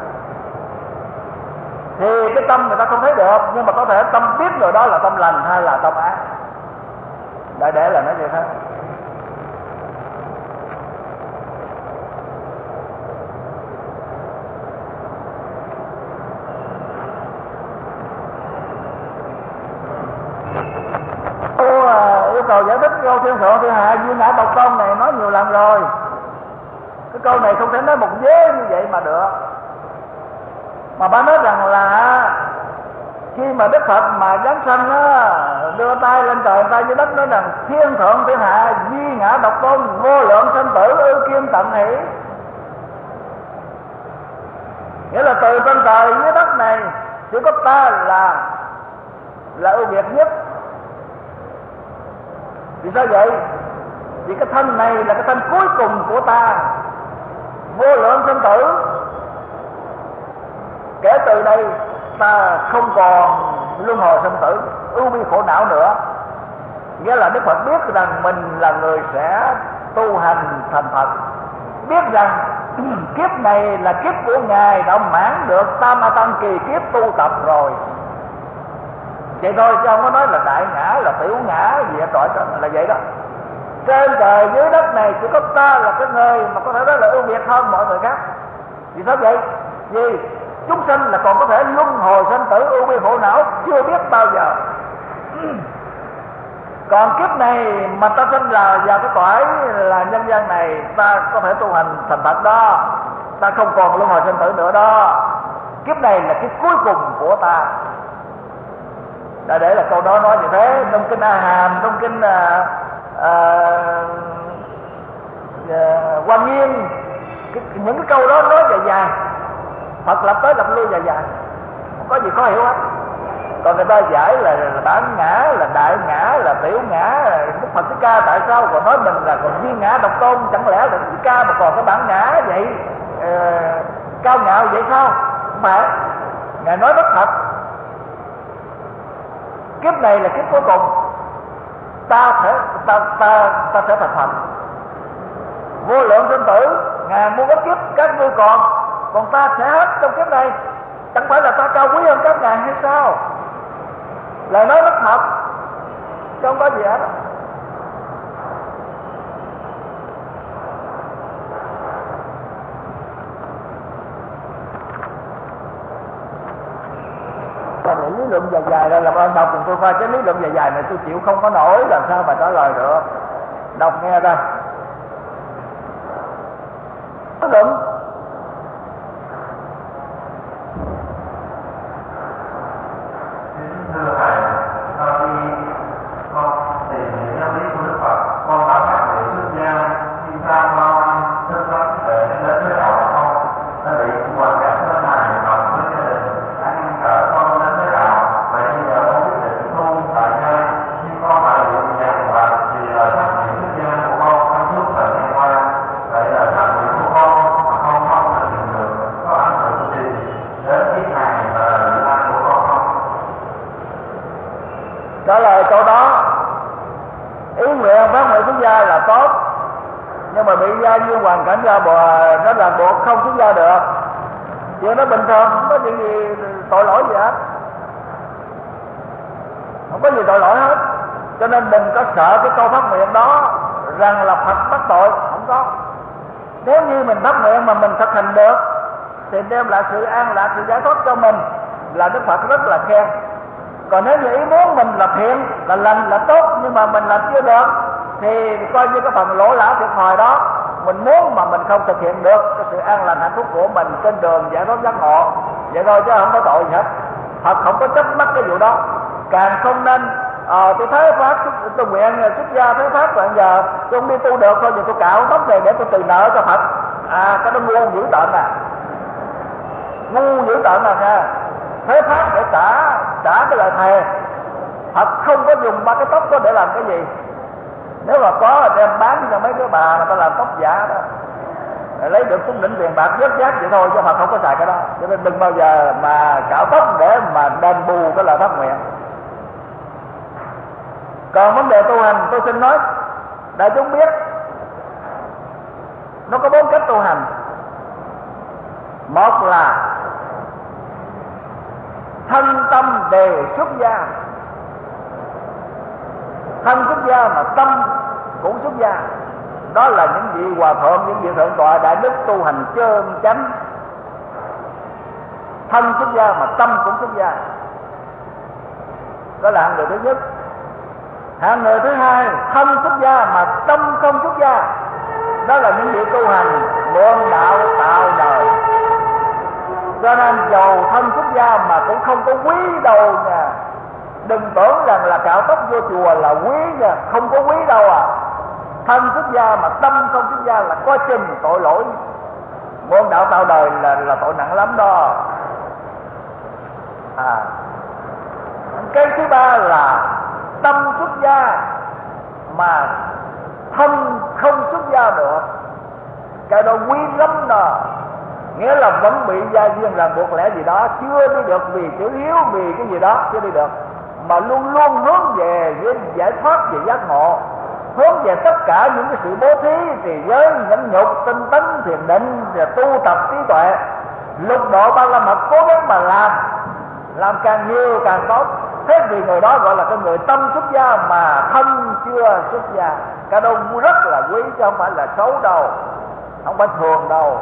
Thì cái tâm người ta không thấy được, nhưng mà có thể tâm biết người đó là tâm lành hay là tâm ác. Đại để là nói như thế. Yêu cầu giải thích câu thiên thượng thiên hạ duy ngã độc tôn này nói nhiều lần rồi. Cái câu này không thể nói một vế như vậy mà được. Mà bà nói rằng là khi mà Đức Phật mà giáng sanh á, đưa tay lên trời tay dưới đất nói rằng thiên thượng thiên hạ duy ngã độc tôn, vô lượng sanh tử ư kim tận hỷ. Nghĩa là từ trên trời dưới đất này chỉ có ta là ưu việt nhất. Vì sao vậy? Vì cái thân này là cái thân cuối cùng của ta, vô lượng sanh tử. Kể từ đây ta không còn luân hồi sanh tử, ưu bi khổ não nữa. Nghĩa là Đức Phật biết rằng mình là người sẽ tu hành thành Phật, biết rằng kiếp này là kiếp của Ngài đã mãn được tam a tăng kỳ kiếp tu tập rồi. Vậy thôi, chứ không có nói là đại ngã, là tiểu ngã gì hết trọi, là vậy đó. Trên trời dưới đất này chỉ có ta là cái người mà có thể nói là ưu việt hơn mọi người khác. Vì sao vậy? Vì chúng sanh là còn có thể luân hồi sanh tử ưu bi khổ não chưa biết bao giờ. Còn kiếp này mà ta sinh là vào cái cõi là nhân gian này, ta có thể tu hành thành Phật đó, ta không còn luân hồi sanh tử nữa đó. Kiếp này là kiếp cuối cùng của ta. Đã để là câu đó nói như thế. Trong kinh A Hàm, trong kinh Hoa Nghiêm, những cái câu đó nói dài dài, Phật lập tới lập lui dài dài, không có gì khó hiểu hết. Còn người ta giải là bản ngã, là đại ngã, là tiểu ngã. Đức Phật Thích Ca tại sao còn nói mình là còn duy ngã độc tôn? Chẳng lẽ là Thích Ca mà còn cái bản ngã vậy, cao ngạo vậy sao? Không phải. Ngài nói rất thật. Kiếp này là kiếp cuối cùng, ta sẽ thành Phật. Vô lượng sinh tử, ngàn muôn kiếp các ngươi còn ta sẽ hết trong kiếp này. Chẳng phải là ta cao quý hơn các ngài hay sao? Lời nói rất thật, chứ không có gì hết. Để lý luận dài dài ra làm ơn đọc cùng tôi coi. Cái lý luận dài dài này tôi chịu không có nổi, làm sao mà trả lời được. Đọc nghe ra. Lý luận thưa thầy, sau khi con tìm hiểu giáo lý của Đức Phật, con đã phát hiện xuất gia khi sao con thức giấc để đến với đạo không nó bị hoàn cảnh bên ngoài cộng với gia đình đã ngăn trở con đến với đạo. Vậy bây giờ con quyết định tu tại nơi nhưng con lại lựa chọn và vì lời phát hiện xuất gia của con trong suốt thời gian qua. Vậy lời phát hiện của con mà con không thực hiện được có ảnh hưởng gì đến kiếp này và tương lai của con không? trả lời câu đó, ý nguyện phát nguyện xuất gia là tốt, nhưng mà bị gia duyên hoàn cảnh gia bò nó là buộc không xuất gia được. Chuyện đó bình thường, không có chuyện gì tội lỗi gì hết, không có gì tội lỗi hết. Cho nên đừng có sợ cái câu phát nguyện đó rằng là Phật bắt tội, không có. Nếu như mình phát nguyện mà mình thực hành được thì đem lại sự an lạc, sự giải thoát cho mình là Đức Phật rất là khen. Còn nếu như ý muốn mình là thiện, là lành, là tốt, nhưng mà mình làm chưa được thì coi như cái phần lỗ lã thiệt thòi đó. Mình muốn mà mình không thực hiện được cái sự an lành hạnh phúc của mình trên đường giải thoát giác ngộ, vậy thôi chứ không có tội gì hết. Phật không có chấp mắc cái vụ đó. Càng không nên tôi thấy phát, tôi nguyện xuất gia thấy phát rồi giờ tôi không đi tu được thôi, giờ tôi cạo tóc này để tôi từ nợ cho Phật. Cái đó ngu dữ tợn à, ngu dữ tợn à nha. Thế pháp để trả cái lời thề. Phật không có dùng ba cái tóc đó để làm cái gì. Nếu mà có đem bán cho mấy cái bà người ta làm tóc giả đó, lấy được chút đỉnh tiền bạc vớt vát vậy thôi, chứ Phật không có xài cái đó. Cho nên đừng bao giờ mà cạo tóc để mà đền bù cái lời phát nguyện. Còn vấn đề tu hành tôi xin nói đại chúng biết nó có 4 cách tu hành. Một là thân tâm đều xuất gia, thân xuất gia mà tâm cũng xuất gia. Đó là những vị hòa thượng, những vị thượng tọa đại đức tu hành chân chánh. Thân xuất gia mà tâm cũng xuất gia, đó là hạng người thứ nhất. Hạng người thứ hai, thân xuất gia mà tâm không xuất gia, đó là những vị tu hành mượn đạo tạo đời. Cho nên giàu thân xuất gia mà cũng không có quý đâu nha. Đừng tưởng rằng là cạo tóc vô chùa là quý nha, không có quý đâu à. Thân xuất gia mà tâm không xuất gia là có chừng tội lỗi. Môn đạo tạo đời là tội nặng lắm đó. Cái thứ ba là tâm xuất gia mà thân không xuất gia được, cái đó quý lắm đó. Nghĩa là vẫn bị gia duyên ràng buộc lẽ gì đó, chưa đi được vì chữ hiếu, vì cái gì đó chưa đi được, mà luôn luôn hướng về với giải thoát, về giác ngộ, hướng về tất cả những cái sự bố thí, trì giới, nhẫn nhục, tinh tấn, thiền định, và tu tập trí tuệ, lục độ ba la mật, cố gắng mà làm càng nhiều càng tốt. Thế vì người đó gọi là cái người tâm xuất gia mà thân chưa xuất gia. Cái đó rất là quý chứ không phải là xấu đâu, không phải thường đâu.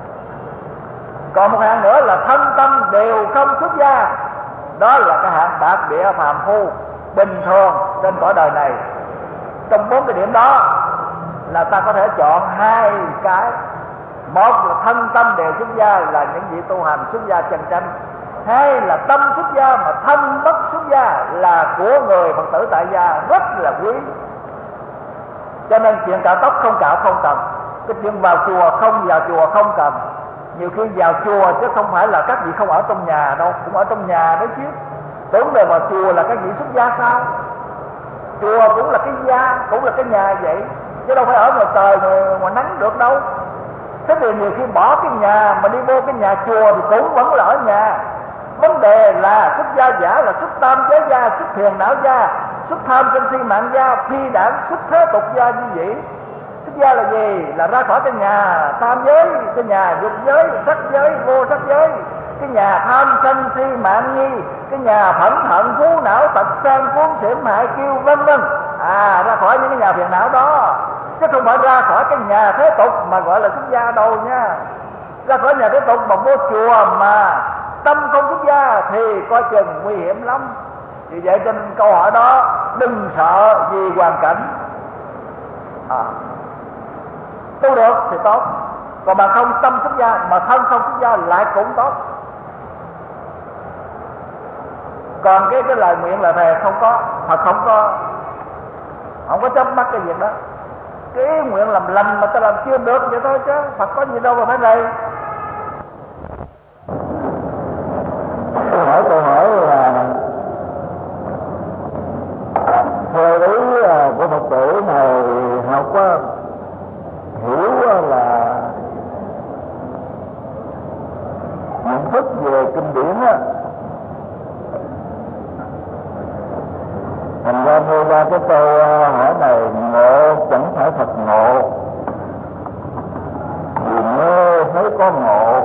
Còn một hạng nữa là thân tâm đều không xuất gia, đó là cái hạng bạc địa phàm phu bình thường trên cõi đời này. Trong 4 cái điểm đó là ta có thể chọn 2 cái. Một là thân tâm đều xuất gia, là những vị tu hành xuất gia chân chánh. 2 là tâm xuất gia mà thân bất xuất gia, là của người Phật tử tại gia, rất là quý. Cho nên chuyện cạo tóc không cạo không cần, cái chuyện vào chùa không vào chùa không cần. Nhiều khi vào chùa chứ không phải là các vị không ở trong nhà đâu, cũng ở trong nhà đấy chứ. Tưởng đời vào chùa là các vị xuất gia sao? Chùa cũng là cái gia, cũng là cái nhà vậy, chứ đâu phải ở ngoài trời ngoài nắng được đâu. Thế thì nhiều khi bỏ cái nhà mà đi vô cái nhà chùa thì cũng vẫn là ở nhà. Vấn đề là xuất gia giả là xuất tam giới gia, xuất thiền não gia, xuất tham sân si mạng gia, phi đảng, xuất thế tục gia như vậy. Xuất gia là gì? Là ra khỏi cái nhà tam giới, cái nhà dục giới, sắc giới, vô sắc giới, cái nhà tham sân si mạng nghi, cái nhà phẫn hận phú não tật sang cuốn xỉm hại kiêu vân vân. Ra khỏi những cái nhà phiền não đó, chứ không phải ra khỏi cái nhà thế tục mà gọi là xuất gia đâu nha. Ra khỏi nhà thế tục mà vô chùa mà tâm không xuất gia thì coi chừng nguy hiểm lắm. Vì vậy cho nên câu hỏi đó đừng sợ vì hoàn cảnh. Tu được thì tốt, còn mà không tâm xuất gia mà thân không xuất gia lại cũng tốt. Còn cái lời nguyện lời thề không có, Phật không có chấp mắt cái việc đó. Cái ý nguyện làm lành mà ta làm chưa được vậy thôi, chứ Phật có gì đâu mà phải rầy. Câu hỏi là theo ý của Phật tử này học hiểu là nhận thức về kinh điển á, thành ra đưa ra cái câu hỏi này: ngộ chẳng phải thật ngộ, vì mơ thấy có ngộ.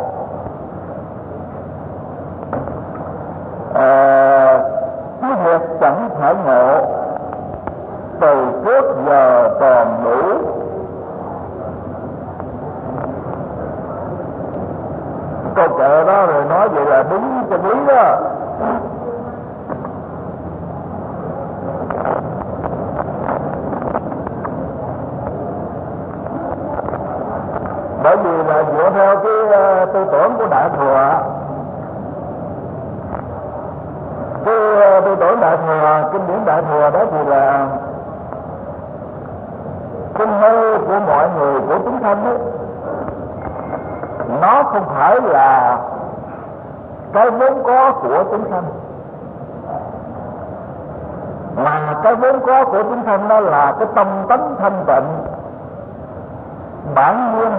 Cái việc chẳng phải ngộ, từ trước giờ còn đủ. Câu kệ đó rồi nói vậy là đúng chân lý đó. Bởi vì là dựa theo cái tư tưởng của Đại Thừa, cái tư tưởng Đại Thừa, kinh điển Đại Thừa đó thì là kinh hơi của mọi người, của chúng sanh ấy, nó không phải là cái vốn có của chúng sanh, mà cái vốn có của chúng sanh đó là cái tâm tánh thanh tịnh bản nhiên,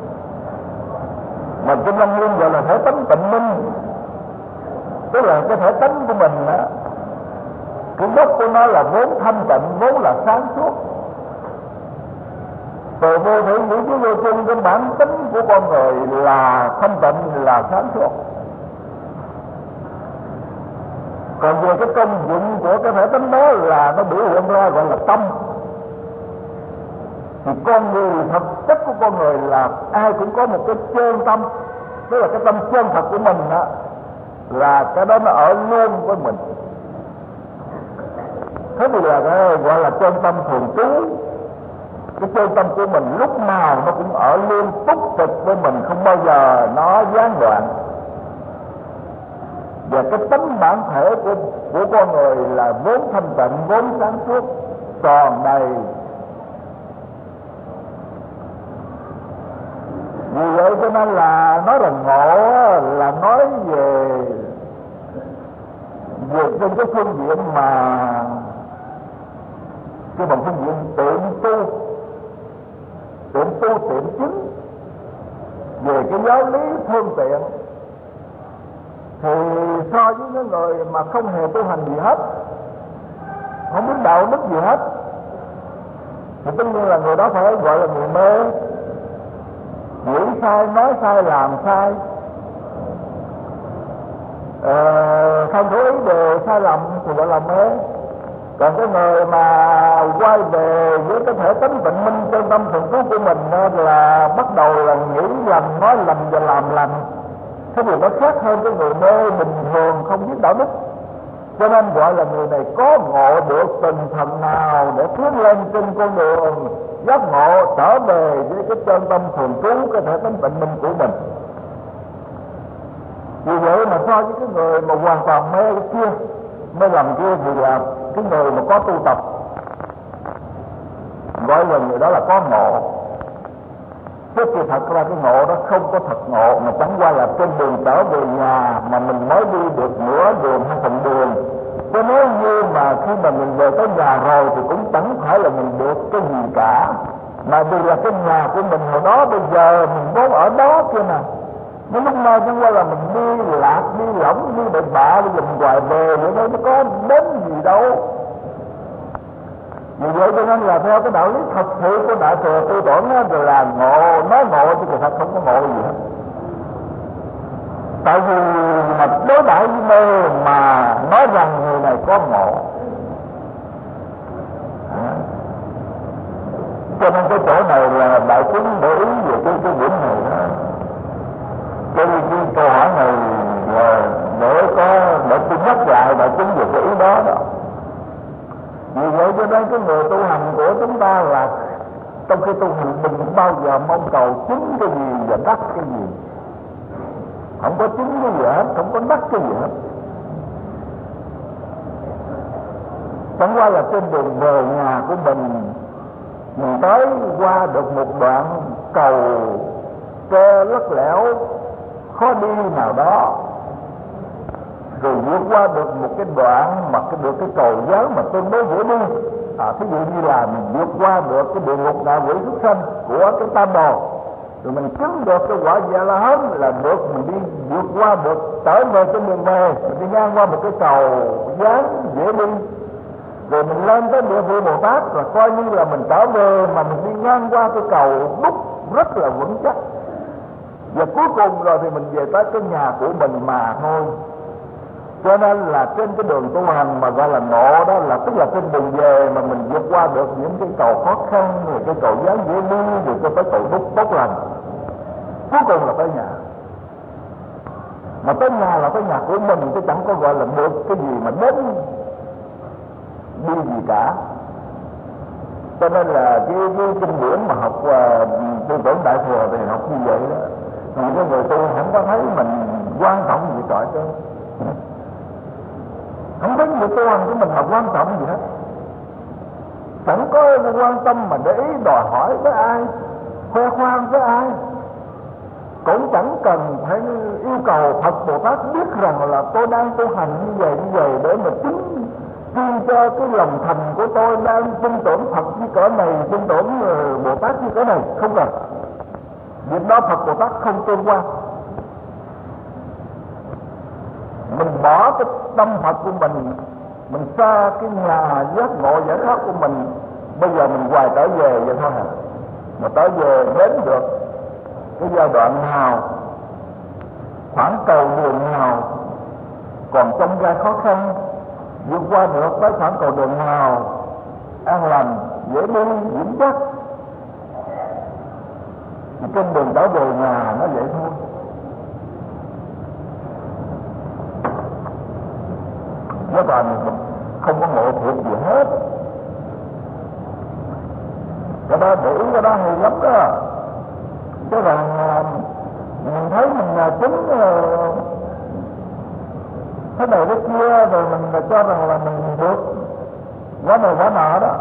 mà Kinh Lăng Nghiêm gọi là thể tánh tịnh minh, tức là cái thể tánh của mình đó, cái gốc của nó là vốn thanh tịnh, vốn là sáng suốt. Từ vô thủy ngũ chứ vô chung, cái bản tính của con người là thanh tịnh, là sáng suốt. Còn về cái công dụng của cái thể tánh đó là nó biểu hiện ra gọi là tâm. Thì con người, thực chất của con người là ai cũng có một cái chân tâm, tức là cái tâm chân thật của mình đó, là cái đó nó ở luôn với mình. Thế thì là cái gọi là chân tâm thường trú. Cái chân tâm của mình lúc nào nó cũng ở liên túc trực với mình, không bao giờ nó gián đoạn. Và cái tánh bản thể của con người là vốn thanh tịnh, vốn sáng suốt, tròn đầy. Vì vậy cho nên là nói là ngộ là nói về trên cái phương diện mà cái bằng phương diện tiệm chứng về cái giáo lý phương tiện, thì so với những người mà không hề tu hành gì hết, không biết đạo đức gì hết, thì tất nhiên là người đó phải gọi là người mê, nghĩ sai, nói sai, làm sai, không chú ý đều sai lầm thì gọi là mê. Còn cái người mà quay về với cái thể tánh tịnh minh chân tâm thuần túy của mình là bắt đầu là nghĩ lầm, nói lầm và làm lầm. Cái điều đó khác hơn cái người mê bình thường không biết đạo đức. Cho nên gọi là người này có ngộ được từng phần nào để tiến lên trên con đường giác ngộ, trở về với cái chân tâm thuần túy, cái thể tánh tịnh minh của mình. Vì vậy mà so với cái người mà hoàn toàn mê cái kia, mê lầm kia, thì là cái người mà có tu tập, gọi là người đó là có ngộ. Chứ thì thật ra cái ngộ đó không có thật ngộ, mà chẳng qua là trên đường trở về nhà mà mình mới đi được nửa đường hay phần đường. Chứ nếu như mà khi mà mình về tới nhà rồi thì cũng chẳng phải là mình được cái gì cả, mà vì là cái nhà của mình hồi đó bây giờ mình vốn ở đó kia nè. Nhưng lúc nào chẳng qua là mình đi lạc, đi lỏng, đi bệnh bạ, đi dùm hoài về, vậy đó nó có đến gì đâu. Vì vậy cho nên là theo cái đạo lý thật sự của Đại Thừa Tư Tưởng là ngộ, nói ngộ chứ thật không có ngộ gì hết. Tại vì mà đối đãi với mê mà nói rằng người này có ngộ. Cho nên cái chỗ này là đại chúng để ý về cái điểm này đó. Cái câu hỏi này là để tôi nhắc lại đại chúng về cái ý đó đó. Vì vậy cho nên cái người tu hành của chúng ta là trong khi tu hành đừng bao giờ mong cầu chứng cái gì và đắc cái gì. Không có chứng cái gì hết, không có đắc cái gì hết. Chẳng qua là trên đường về nhà của mình tới qua được một đoạn cầu tre lất lẻo khó đi nào đó, rồi vượt qua được một cái đoạn mà được cái cầu dáng mà tương đối dễ đi. Thí dụ như là mình vượt qua được cái địa ngục ngạ quỷ súc sanh của cái Tam Đồ, rồi mình chứng được cái quả Vị La Hán là được mình đi vượt qua được trở về trên đường về, mình đi ngang qua một cái cầu dáng dễ đi, rồi mình lên tới địa vị Bồ Tát là coi như là mình trở về mà mình đi ngang qua cái cầu đúc rất là vững chắc. Và cuối cùng rồi thì mình về tới cái nhà của mình mà thôi. Cho nên là trên cái đường tu hành mà gọi là ngộ đó là tức là trên đường về mà mình vượt qua được những cái cầu khó khăn, rồi cái cầu dáng dễ đi, rồi cái tới cầu đúc tốt lành, cuối cùng là tới nhà. Mà tới nhà là tới nhà của mình, chứ chẳng có gọi là được cái gì mà đến đi gì cả. Cho nên là cái kinh điển mà học tư tưởng Đại Thừa thì học như vậy đó. Những cái người tu không có thấy mình quan trọng gì trọi chứ, không thấy người tu hành của mình là quan trọng gì hết. Chẳng có quan tâm mà để ý đòi hỏi với ai, khoe khoang với ai. Cũng chẳng cần phải yêu cầu Phật Bồ Tát biết rằng là tôi đang tu hành như vậy để mà chứng cho cái lòng thành của tôi đang tin tưởng Phật như cỡ này, tin tưởng Bồ Tát như cỡ này. Không cần. Việc đó Phật Bồ Tát không tương quan. Mình bỏ cái tâm Phật của mình xa cái nhà giác ngộ giải thoát của mình. Bây giờ mình hoài trở về vậy thôi hả? Mà trở về đến được cái giai đoạn nào, khoảng cầu đường nào còn trong gai khó khăn, vượt qua được tới khoảng cầu đường nào an lành, dễ đi, vững chắc, thì trên đường trở về nhà nó vậy thôi. Nó toàn không có ngộ thiệt gì hết. Cái đó để ý, cái đó hay lắm đó. Chứ rằng mình thấy mình chứng thế này thế kia, rồi mình cho rằng là mình được quá này quá nọ đó,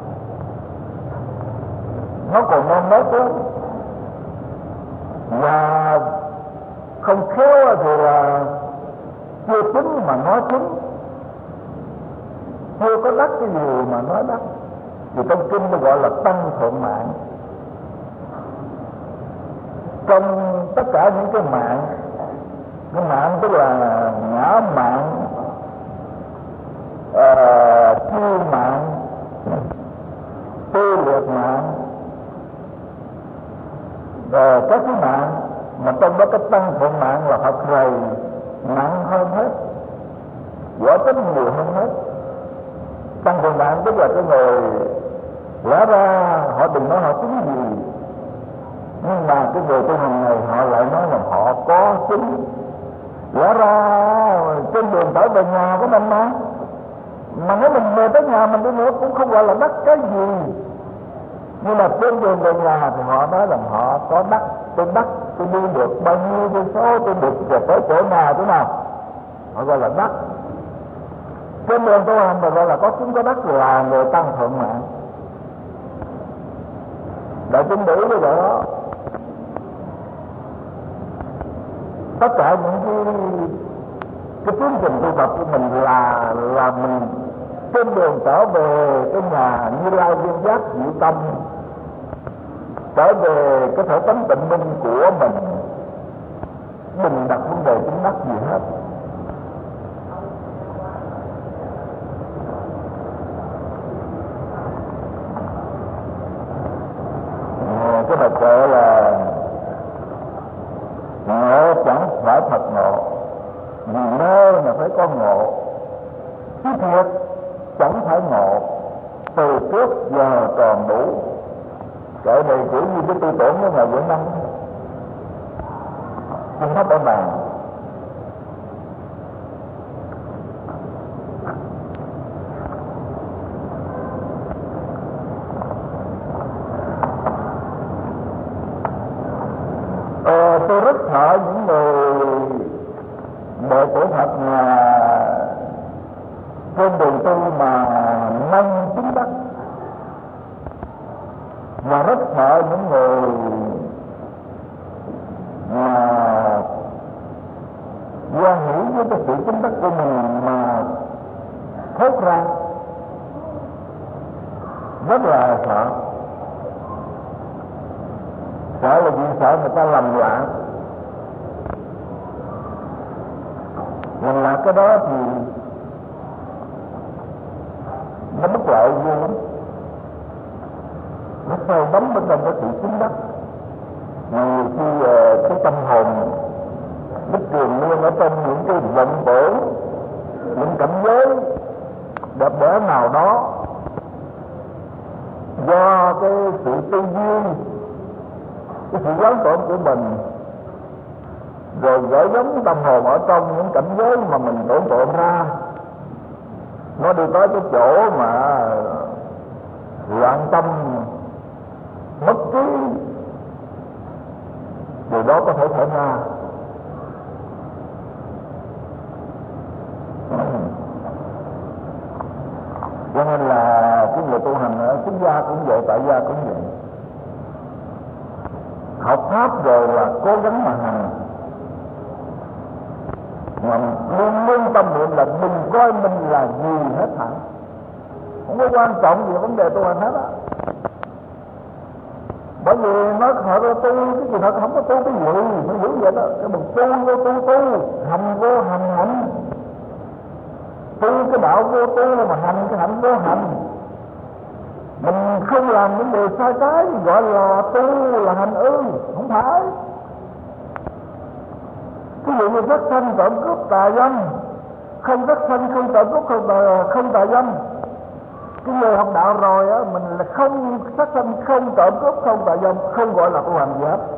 nó còn non nớt lắm. Và không khéo thì là chưa chứng mà nói chứng, chưa có đắc cái gì mà nói đắc. Thì trong kinh nó gọi là tăng thượng mạng. Trong tất cả những cái mạng tức là ngã mạng, chiêu mạng, tê liệt mạng, các cái mạng, mà trong đó cái tăng thượng mạng là thật rầy, nặng hơn hết, võ tính nhiều hơn hết. Tăng thượng mạng tức là cái người lẽ ra họ đừng nói họ chứng gì, nhưng mà cái người tu hành này họ lại nói là họ có chứng. Lẽ ra trên đường trở về nhà của mình mà nếu mình về tới nhà mình đi nữa cũng không gọi là đắc cái gì, nhưng mà trên đường về nhà thì họ nói rằng họ có đắc. Tôi đi được bao nhiêu cây số, tôi được về tới chỗ nào chỗ nào, họ gọi là đắc. Trên đường tu hành mà gọi là có chứng có đắc là người tăng thượng mạng. Đại chúng để ý cái đó. Tất cả những cái tiến trình tu tập của mình là mình trên đường trở về cái nhà Như Lai Viên Giác Diệu Tâm, trở về cái thể tánh tịnh minh của mình, đừng đặt vấn đề chứng đắc gì hết. Cái bài kệ là ngộ chẳng phải thật ngộ, vì mơ mà phải có ngộ. Chứ thiệt chẳng phải ngộ, từ trước giờ còn đủ. Kệ này kiểu như cái tư tưởng của Ngài Võ Năng Kinh Pháp Bảo Bàn. Tôi rất sợ những người đệ tử Phật mà trên đường tu mà nâng chứng đắc, và rất sợ những người mà quan hỷ với cái sự chứng đắc của mình mà thốt ra, rất là sợ. Sợ là gì? Sợ người ta làm loạn. Làm lạc cái đó thì nó bất lợi vô lắm. Nó sâu đắm bên trong cái sự chứng đắc. Nhiều khi cái tâm hồn bất trường luôn ở trong những cái vọng tưởng, những cảnh giới đẹp đẽ nào đó, do cái sự tư duy, cái sự quán tưởng của mình, rồi gửi giống tâm hồn ở trong những cảnh giới mà mình tưởng tượng ra, nó đi tới cái chỗ mà loạn tâm, mất trí, điều đó có thể xảy ra. Cho nên là cái người tu hành ở xuất gia cũng vậy, tại gia cũng vậy. Học pháp rồi là cố gắng mà hành, mà luôn luôn tâm niệm là đừng coi mình là gì hết hẳn, không có quan trọng gì vấn đề tu hành hết á. Bởi vì nó họ tu cái gì nó không có tu cái gì, nó hiểu vậy đó. Cái mình tu vô tu, hành vô hành, tu cái đạo vô tu mà hành cái hạnh vô hành. Mình không làm những điều sai trái gọi là tu là hành không phải. Ví dụ như rất sanh trộm cướp tà dâm, không rất sanh không trộm cướp không tà dâm. Cái người học đạo rồi á, mình là không sát sanh, không trộm cướp, không tà dâm, không gọi là tu hành gì hết.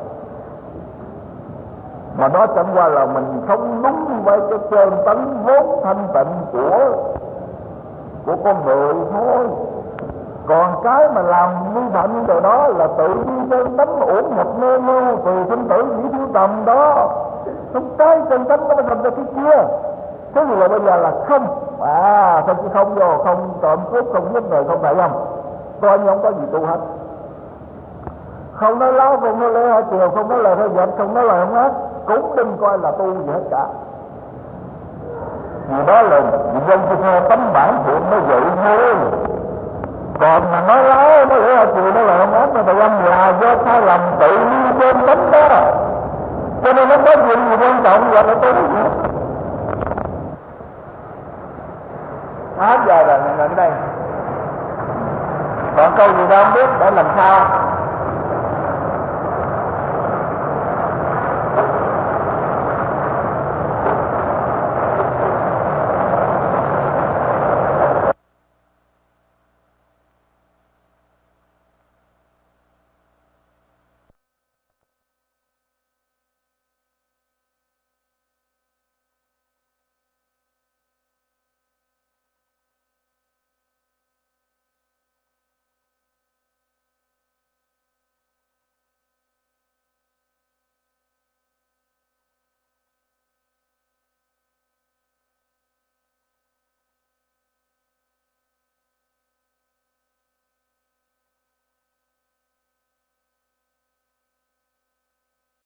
Mà đó chẳng qua là mình sống đúng với cái chân tánh vốn thanh tịnh của con người thôi. Còn cái mà làm vi phạm những điều đó là tự đi chân tánh uổng một nê ngu, từ sinh tử dĩ thiếu tầm đó. Không trái chân tánh nó mới làm ra cái kia. Thế thì là bây giờ là không, không chứ không vô, không trộm cướp, không giết người, không phải không, coi như không có gì tu hết. Không nói láo, không nói lễ hỏi chiều, không nói lời hơi giận, không nói lời không hết, cũng đừng coi là tu gì hết cả. Vì đó là dân cho theo tấm bản thiện mới vậy thôi. Còn mà nói láo, nói lễ hỏi chiều, nói lời không hết mà thầy âm là do sai lầm tự nhiên trên tánh đó. Cho nên nó có chuyện gì quan trọng là tu gì. Hết giờ rồi, ngừng ở đây. Còn câu gì đâu không biết để lần sau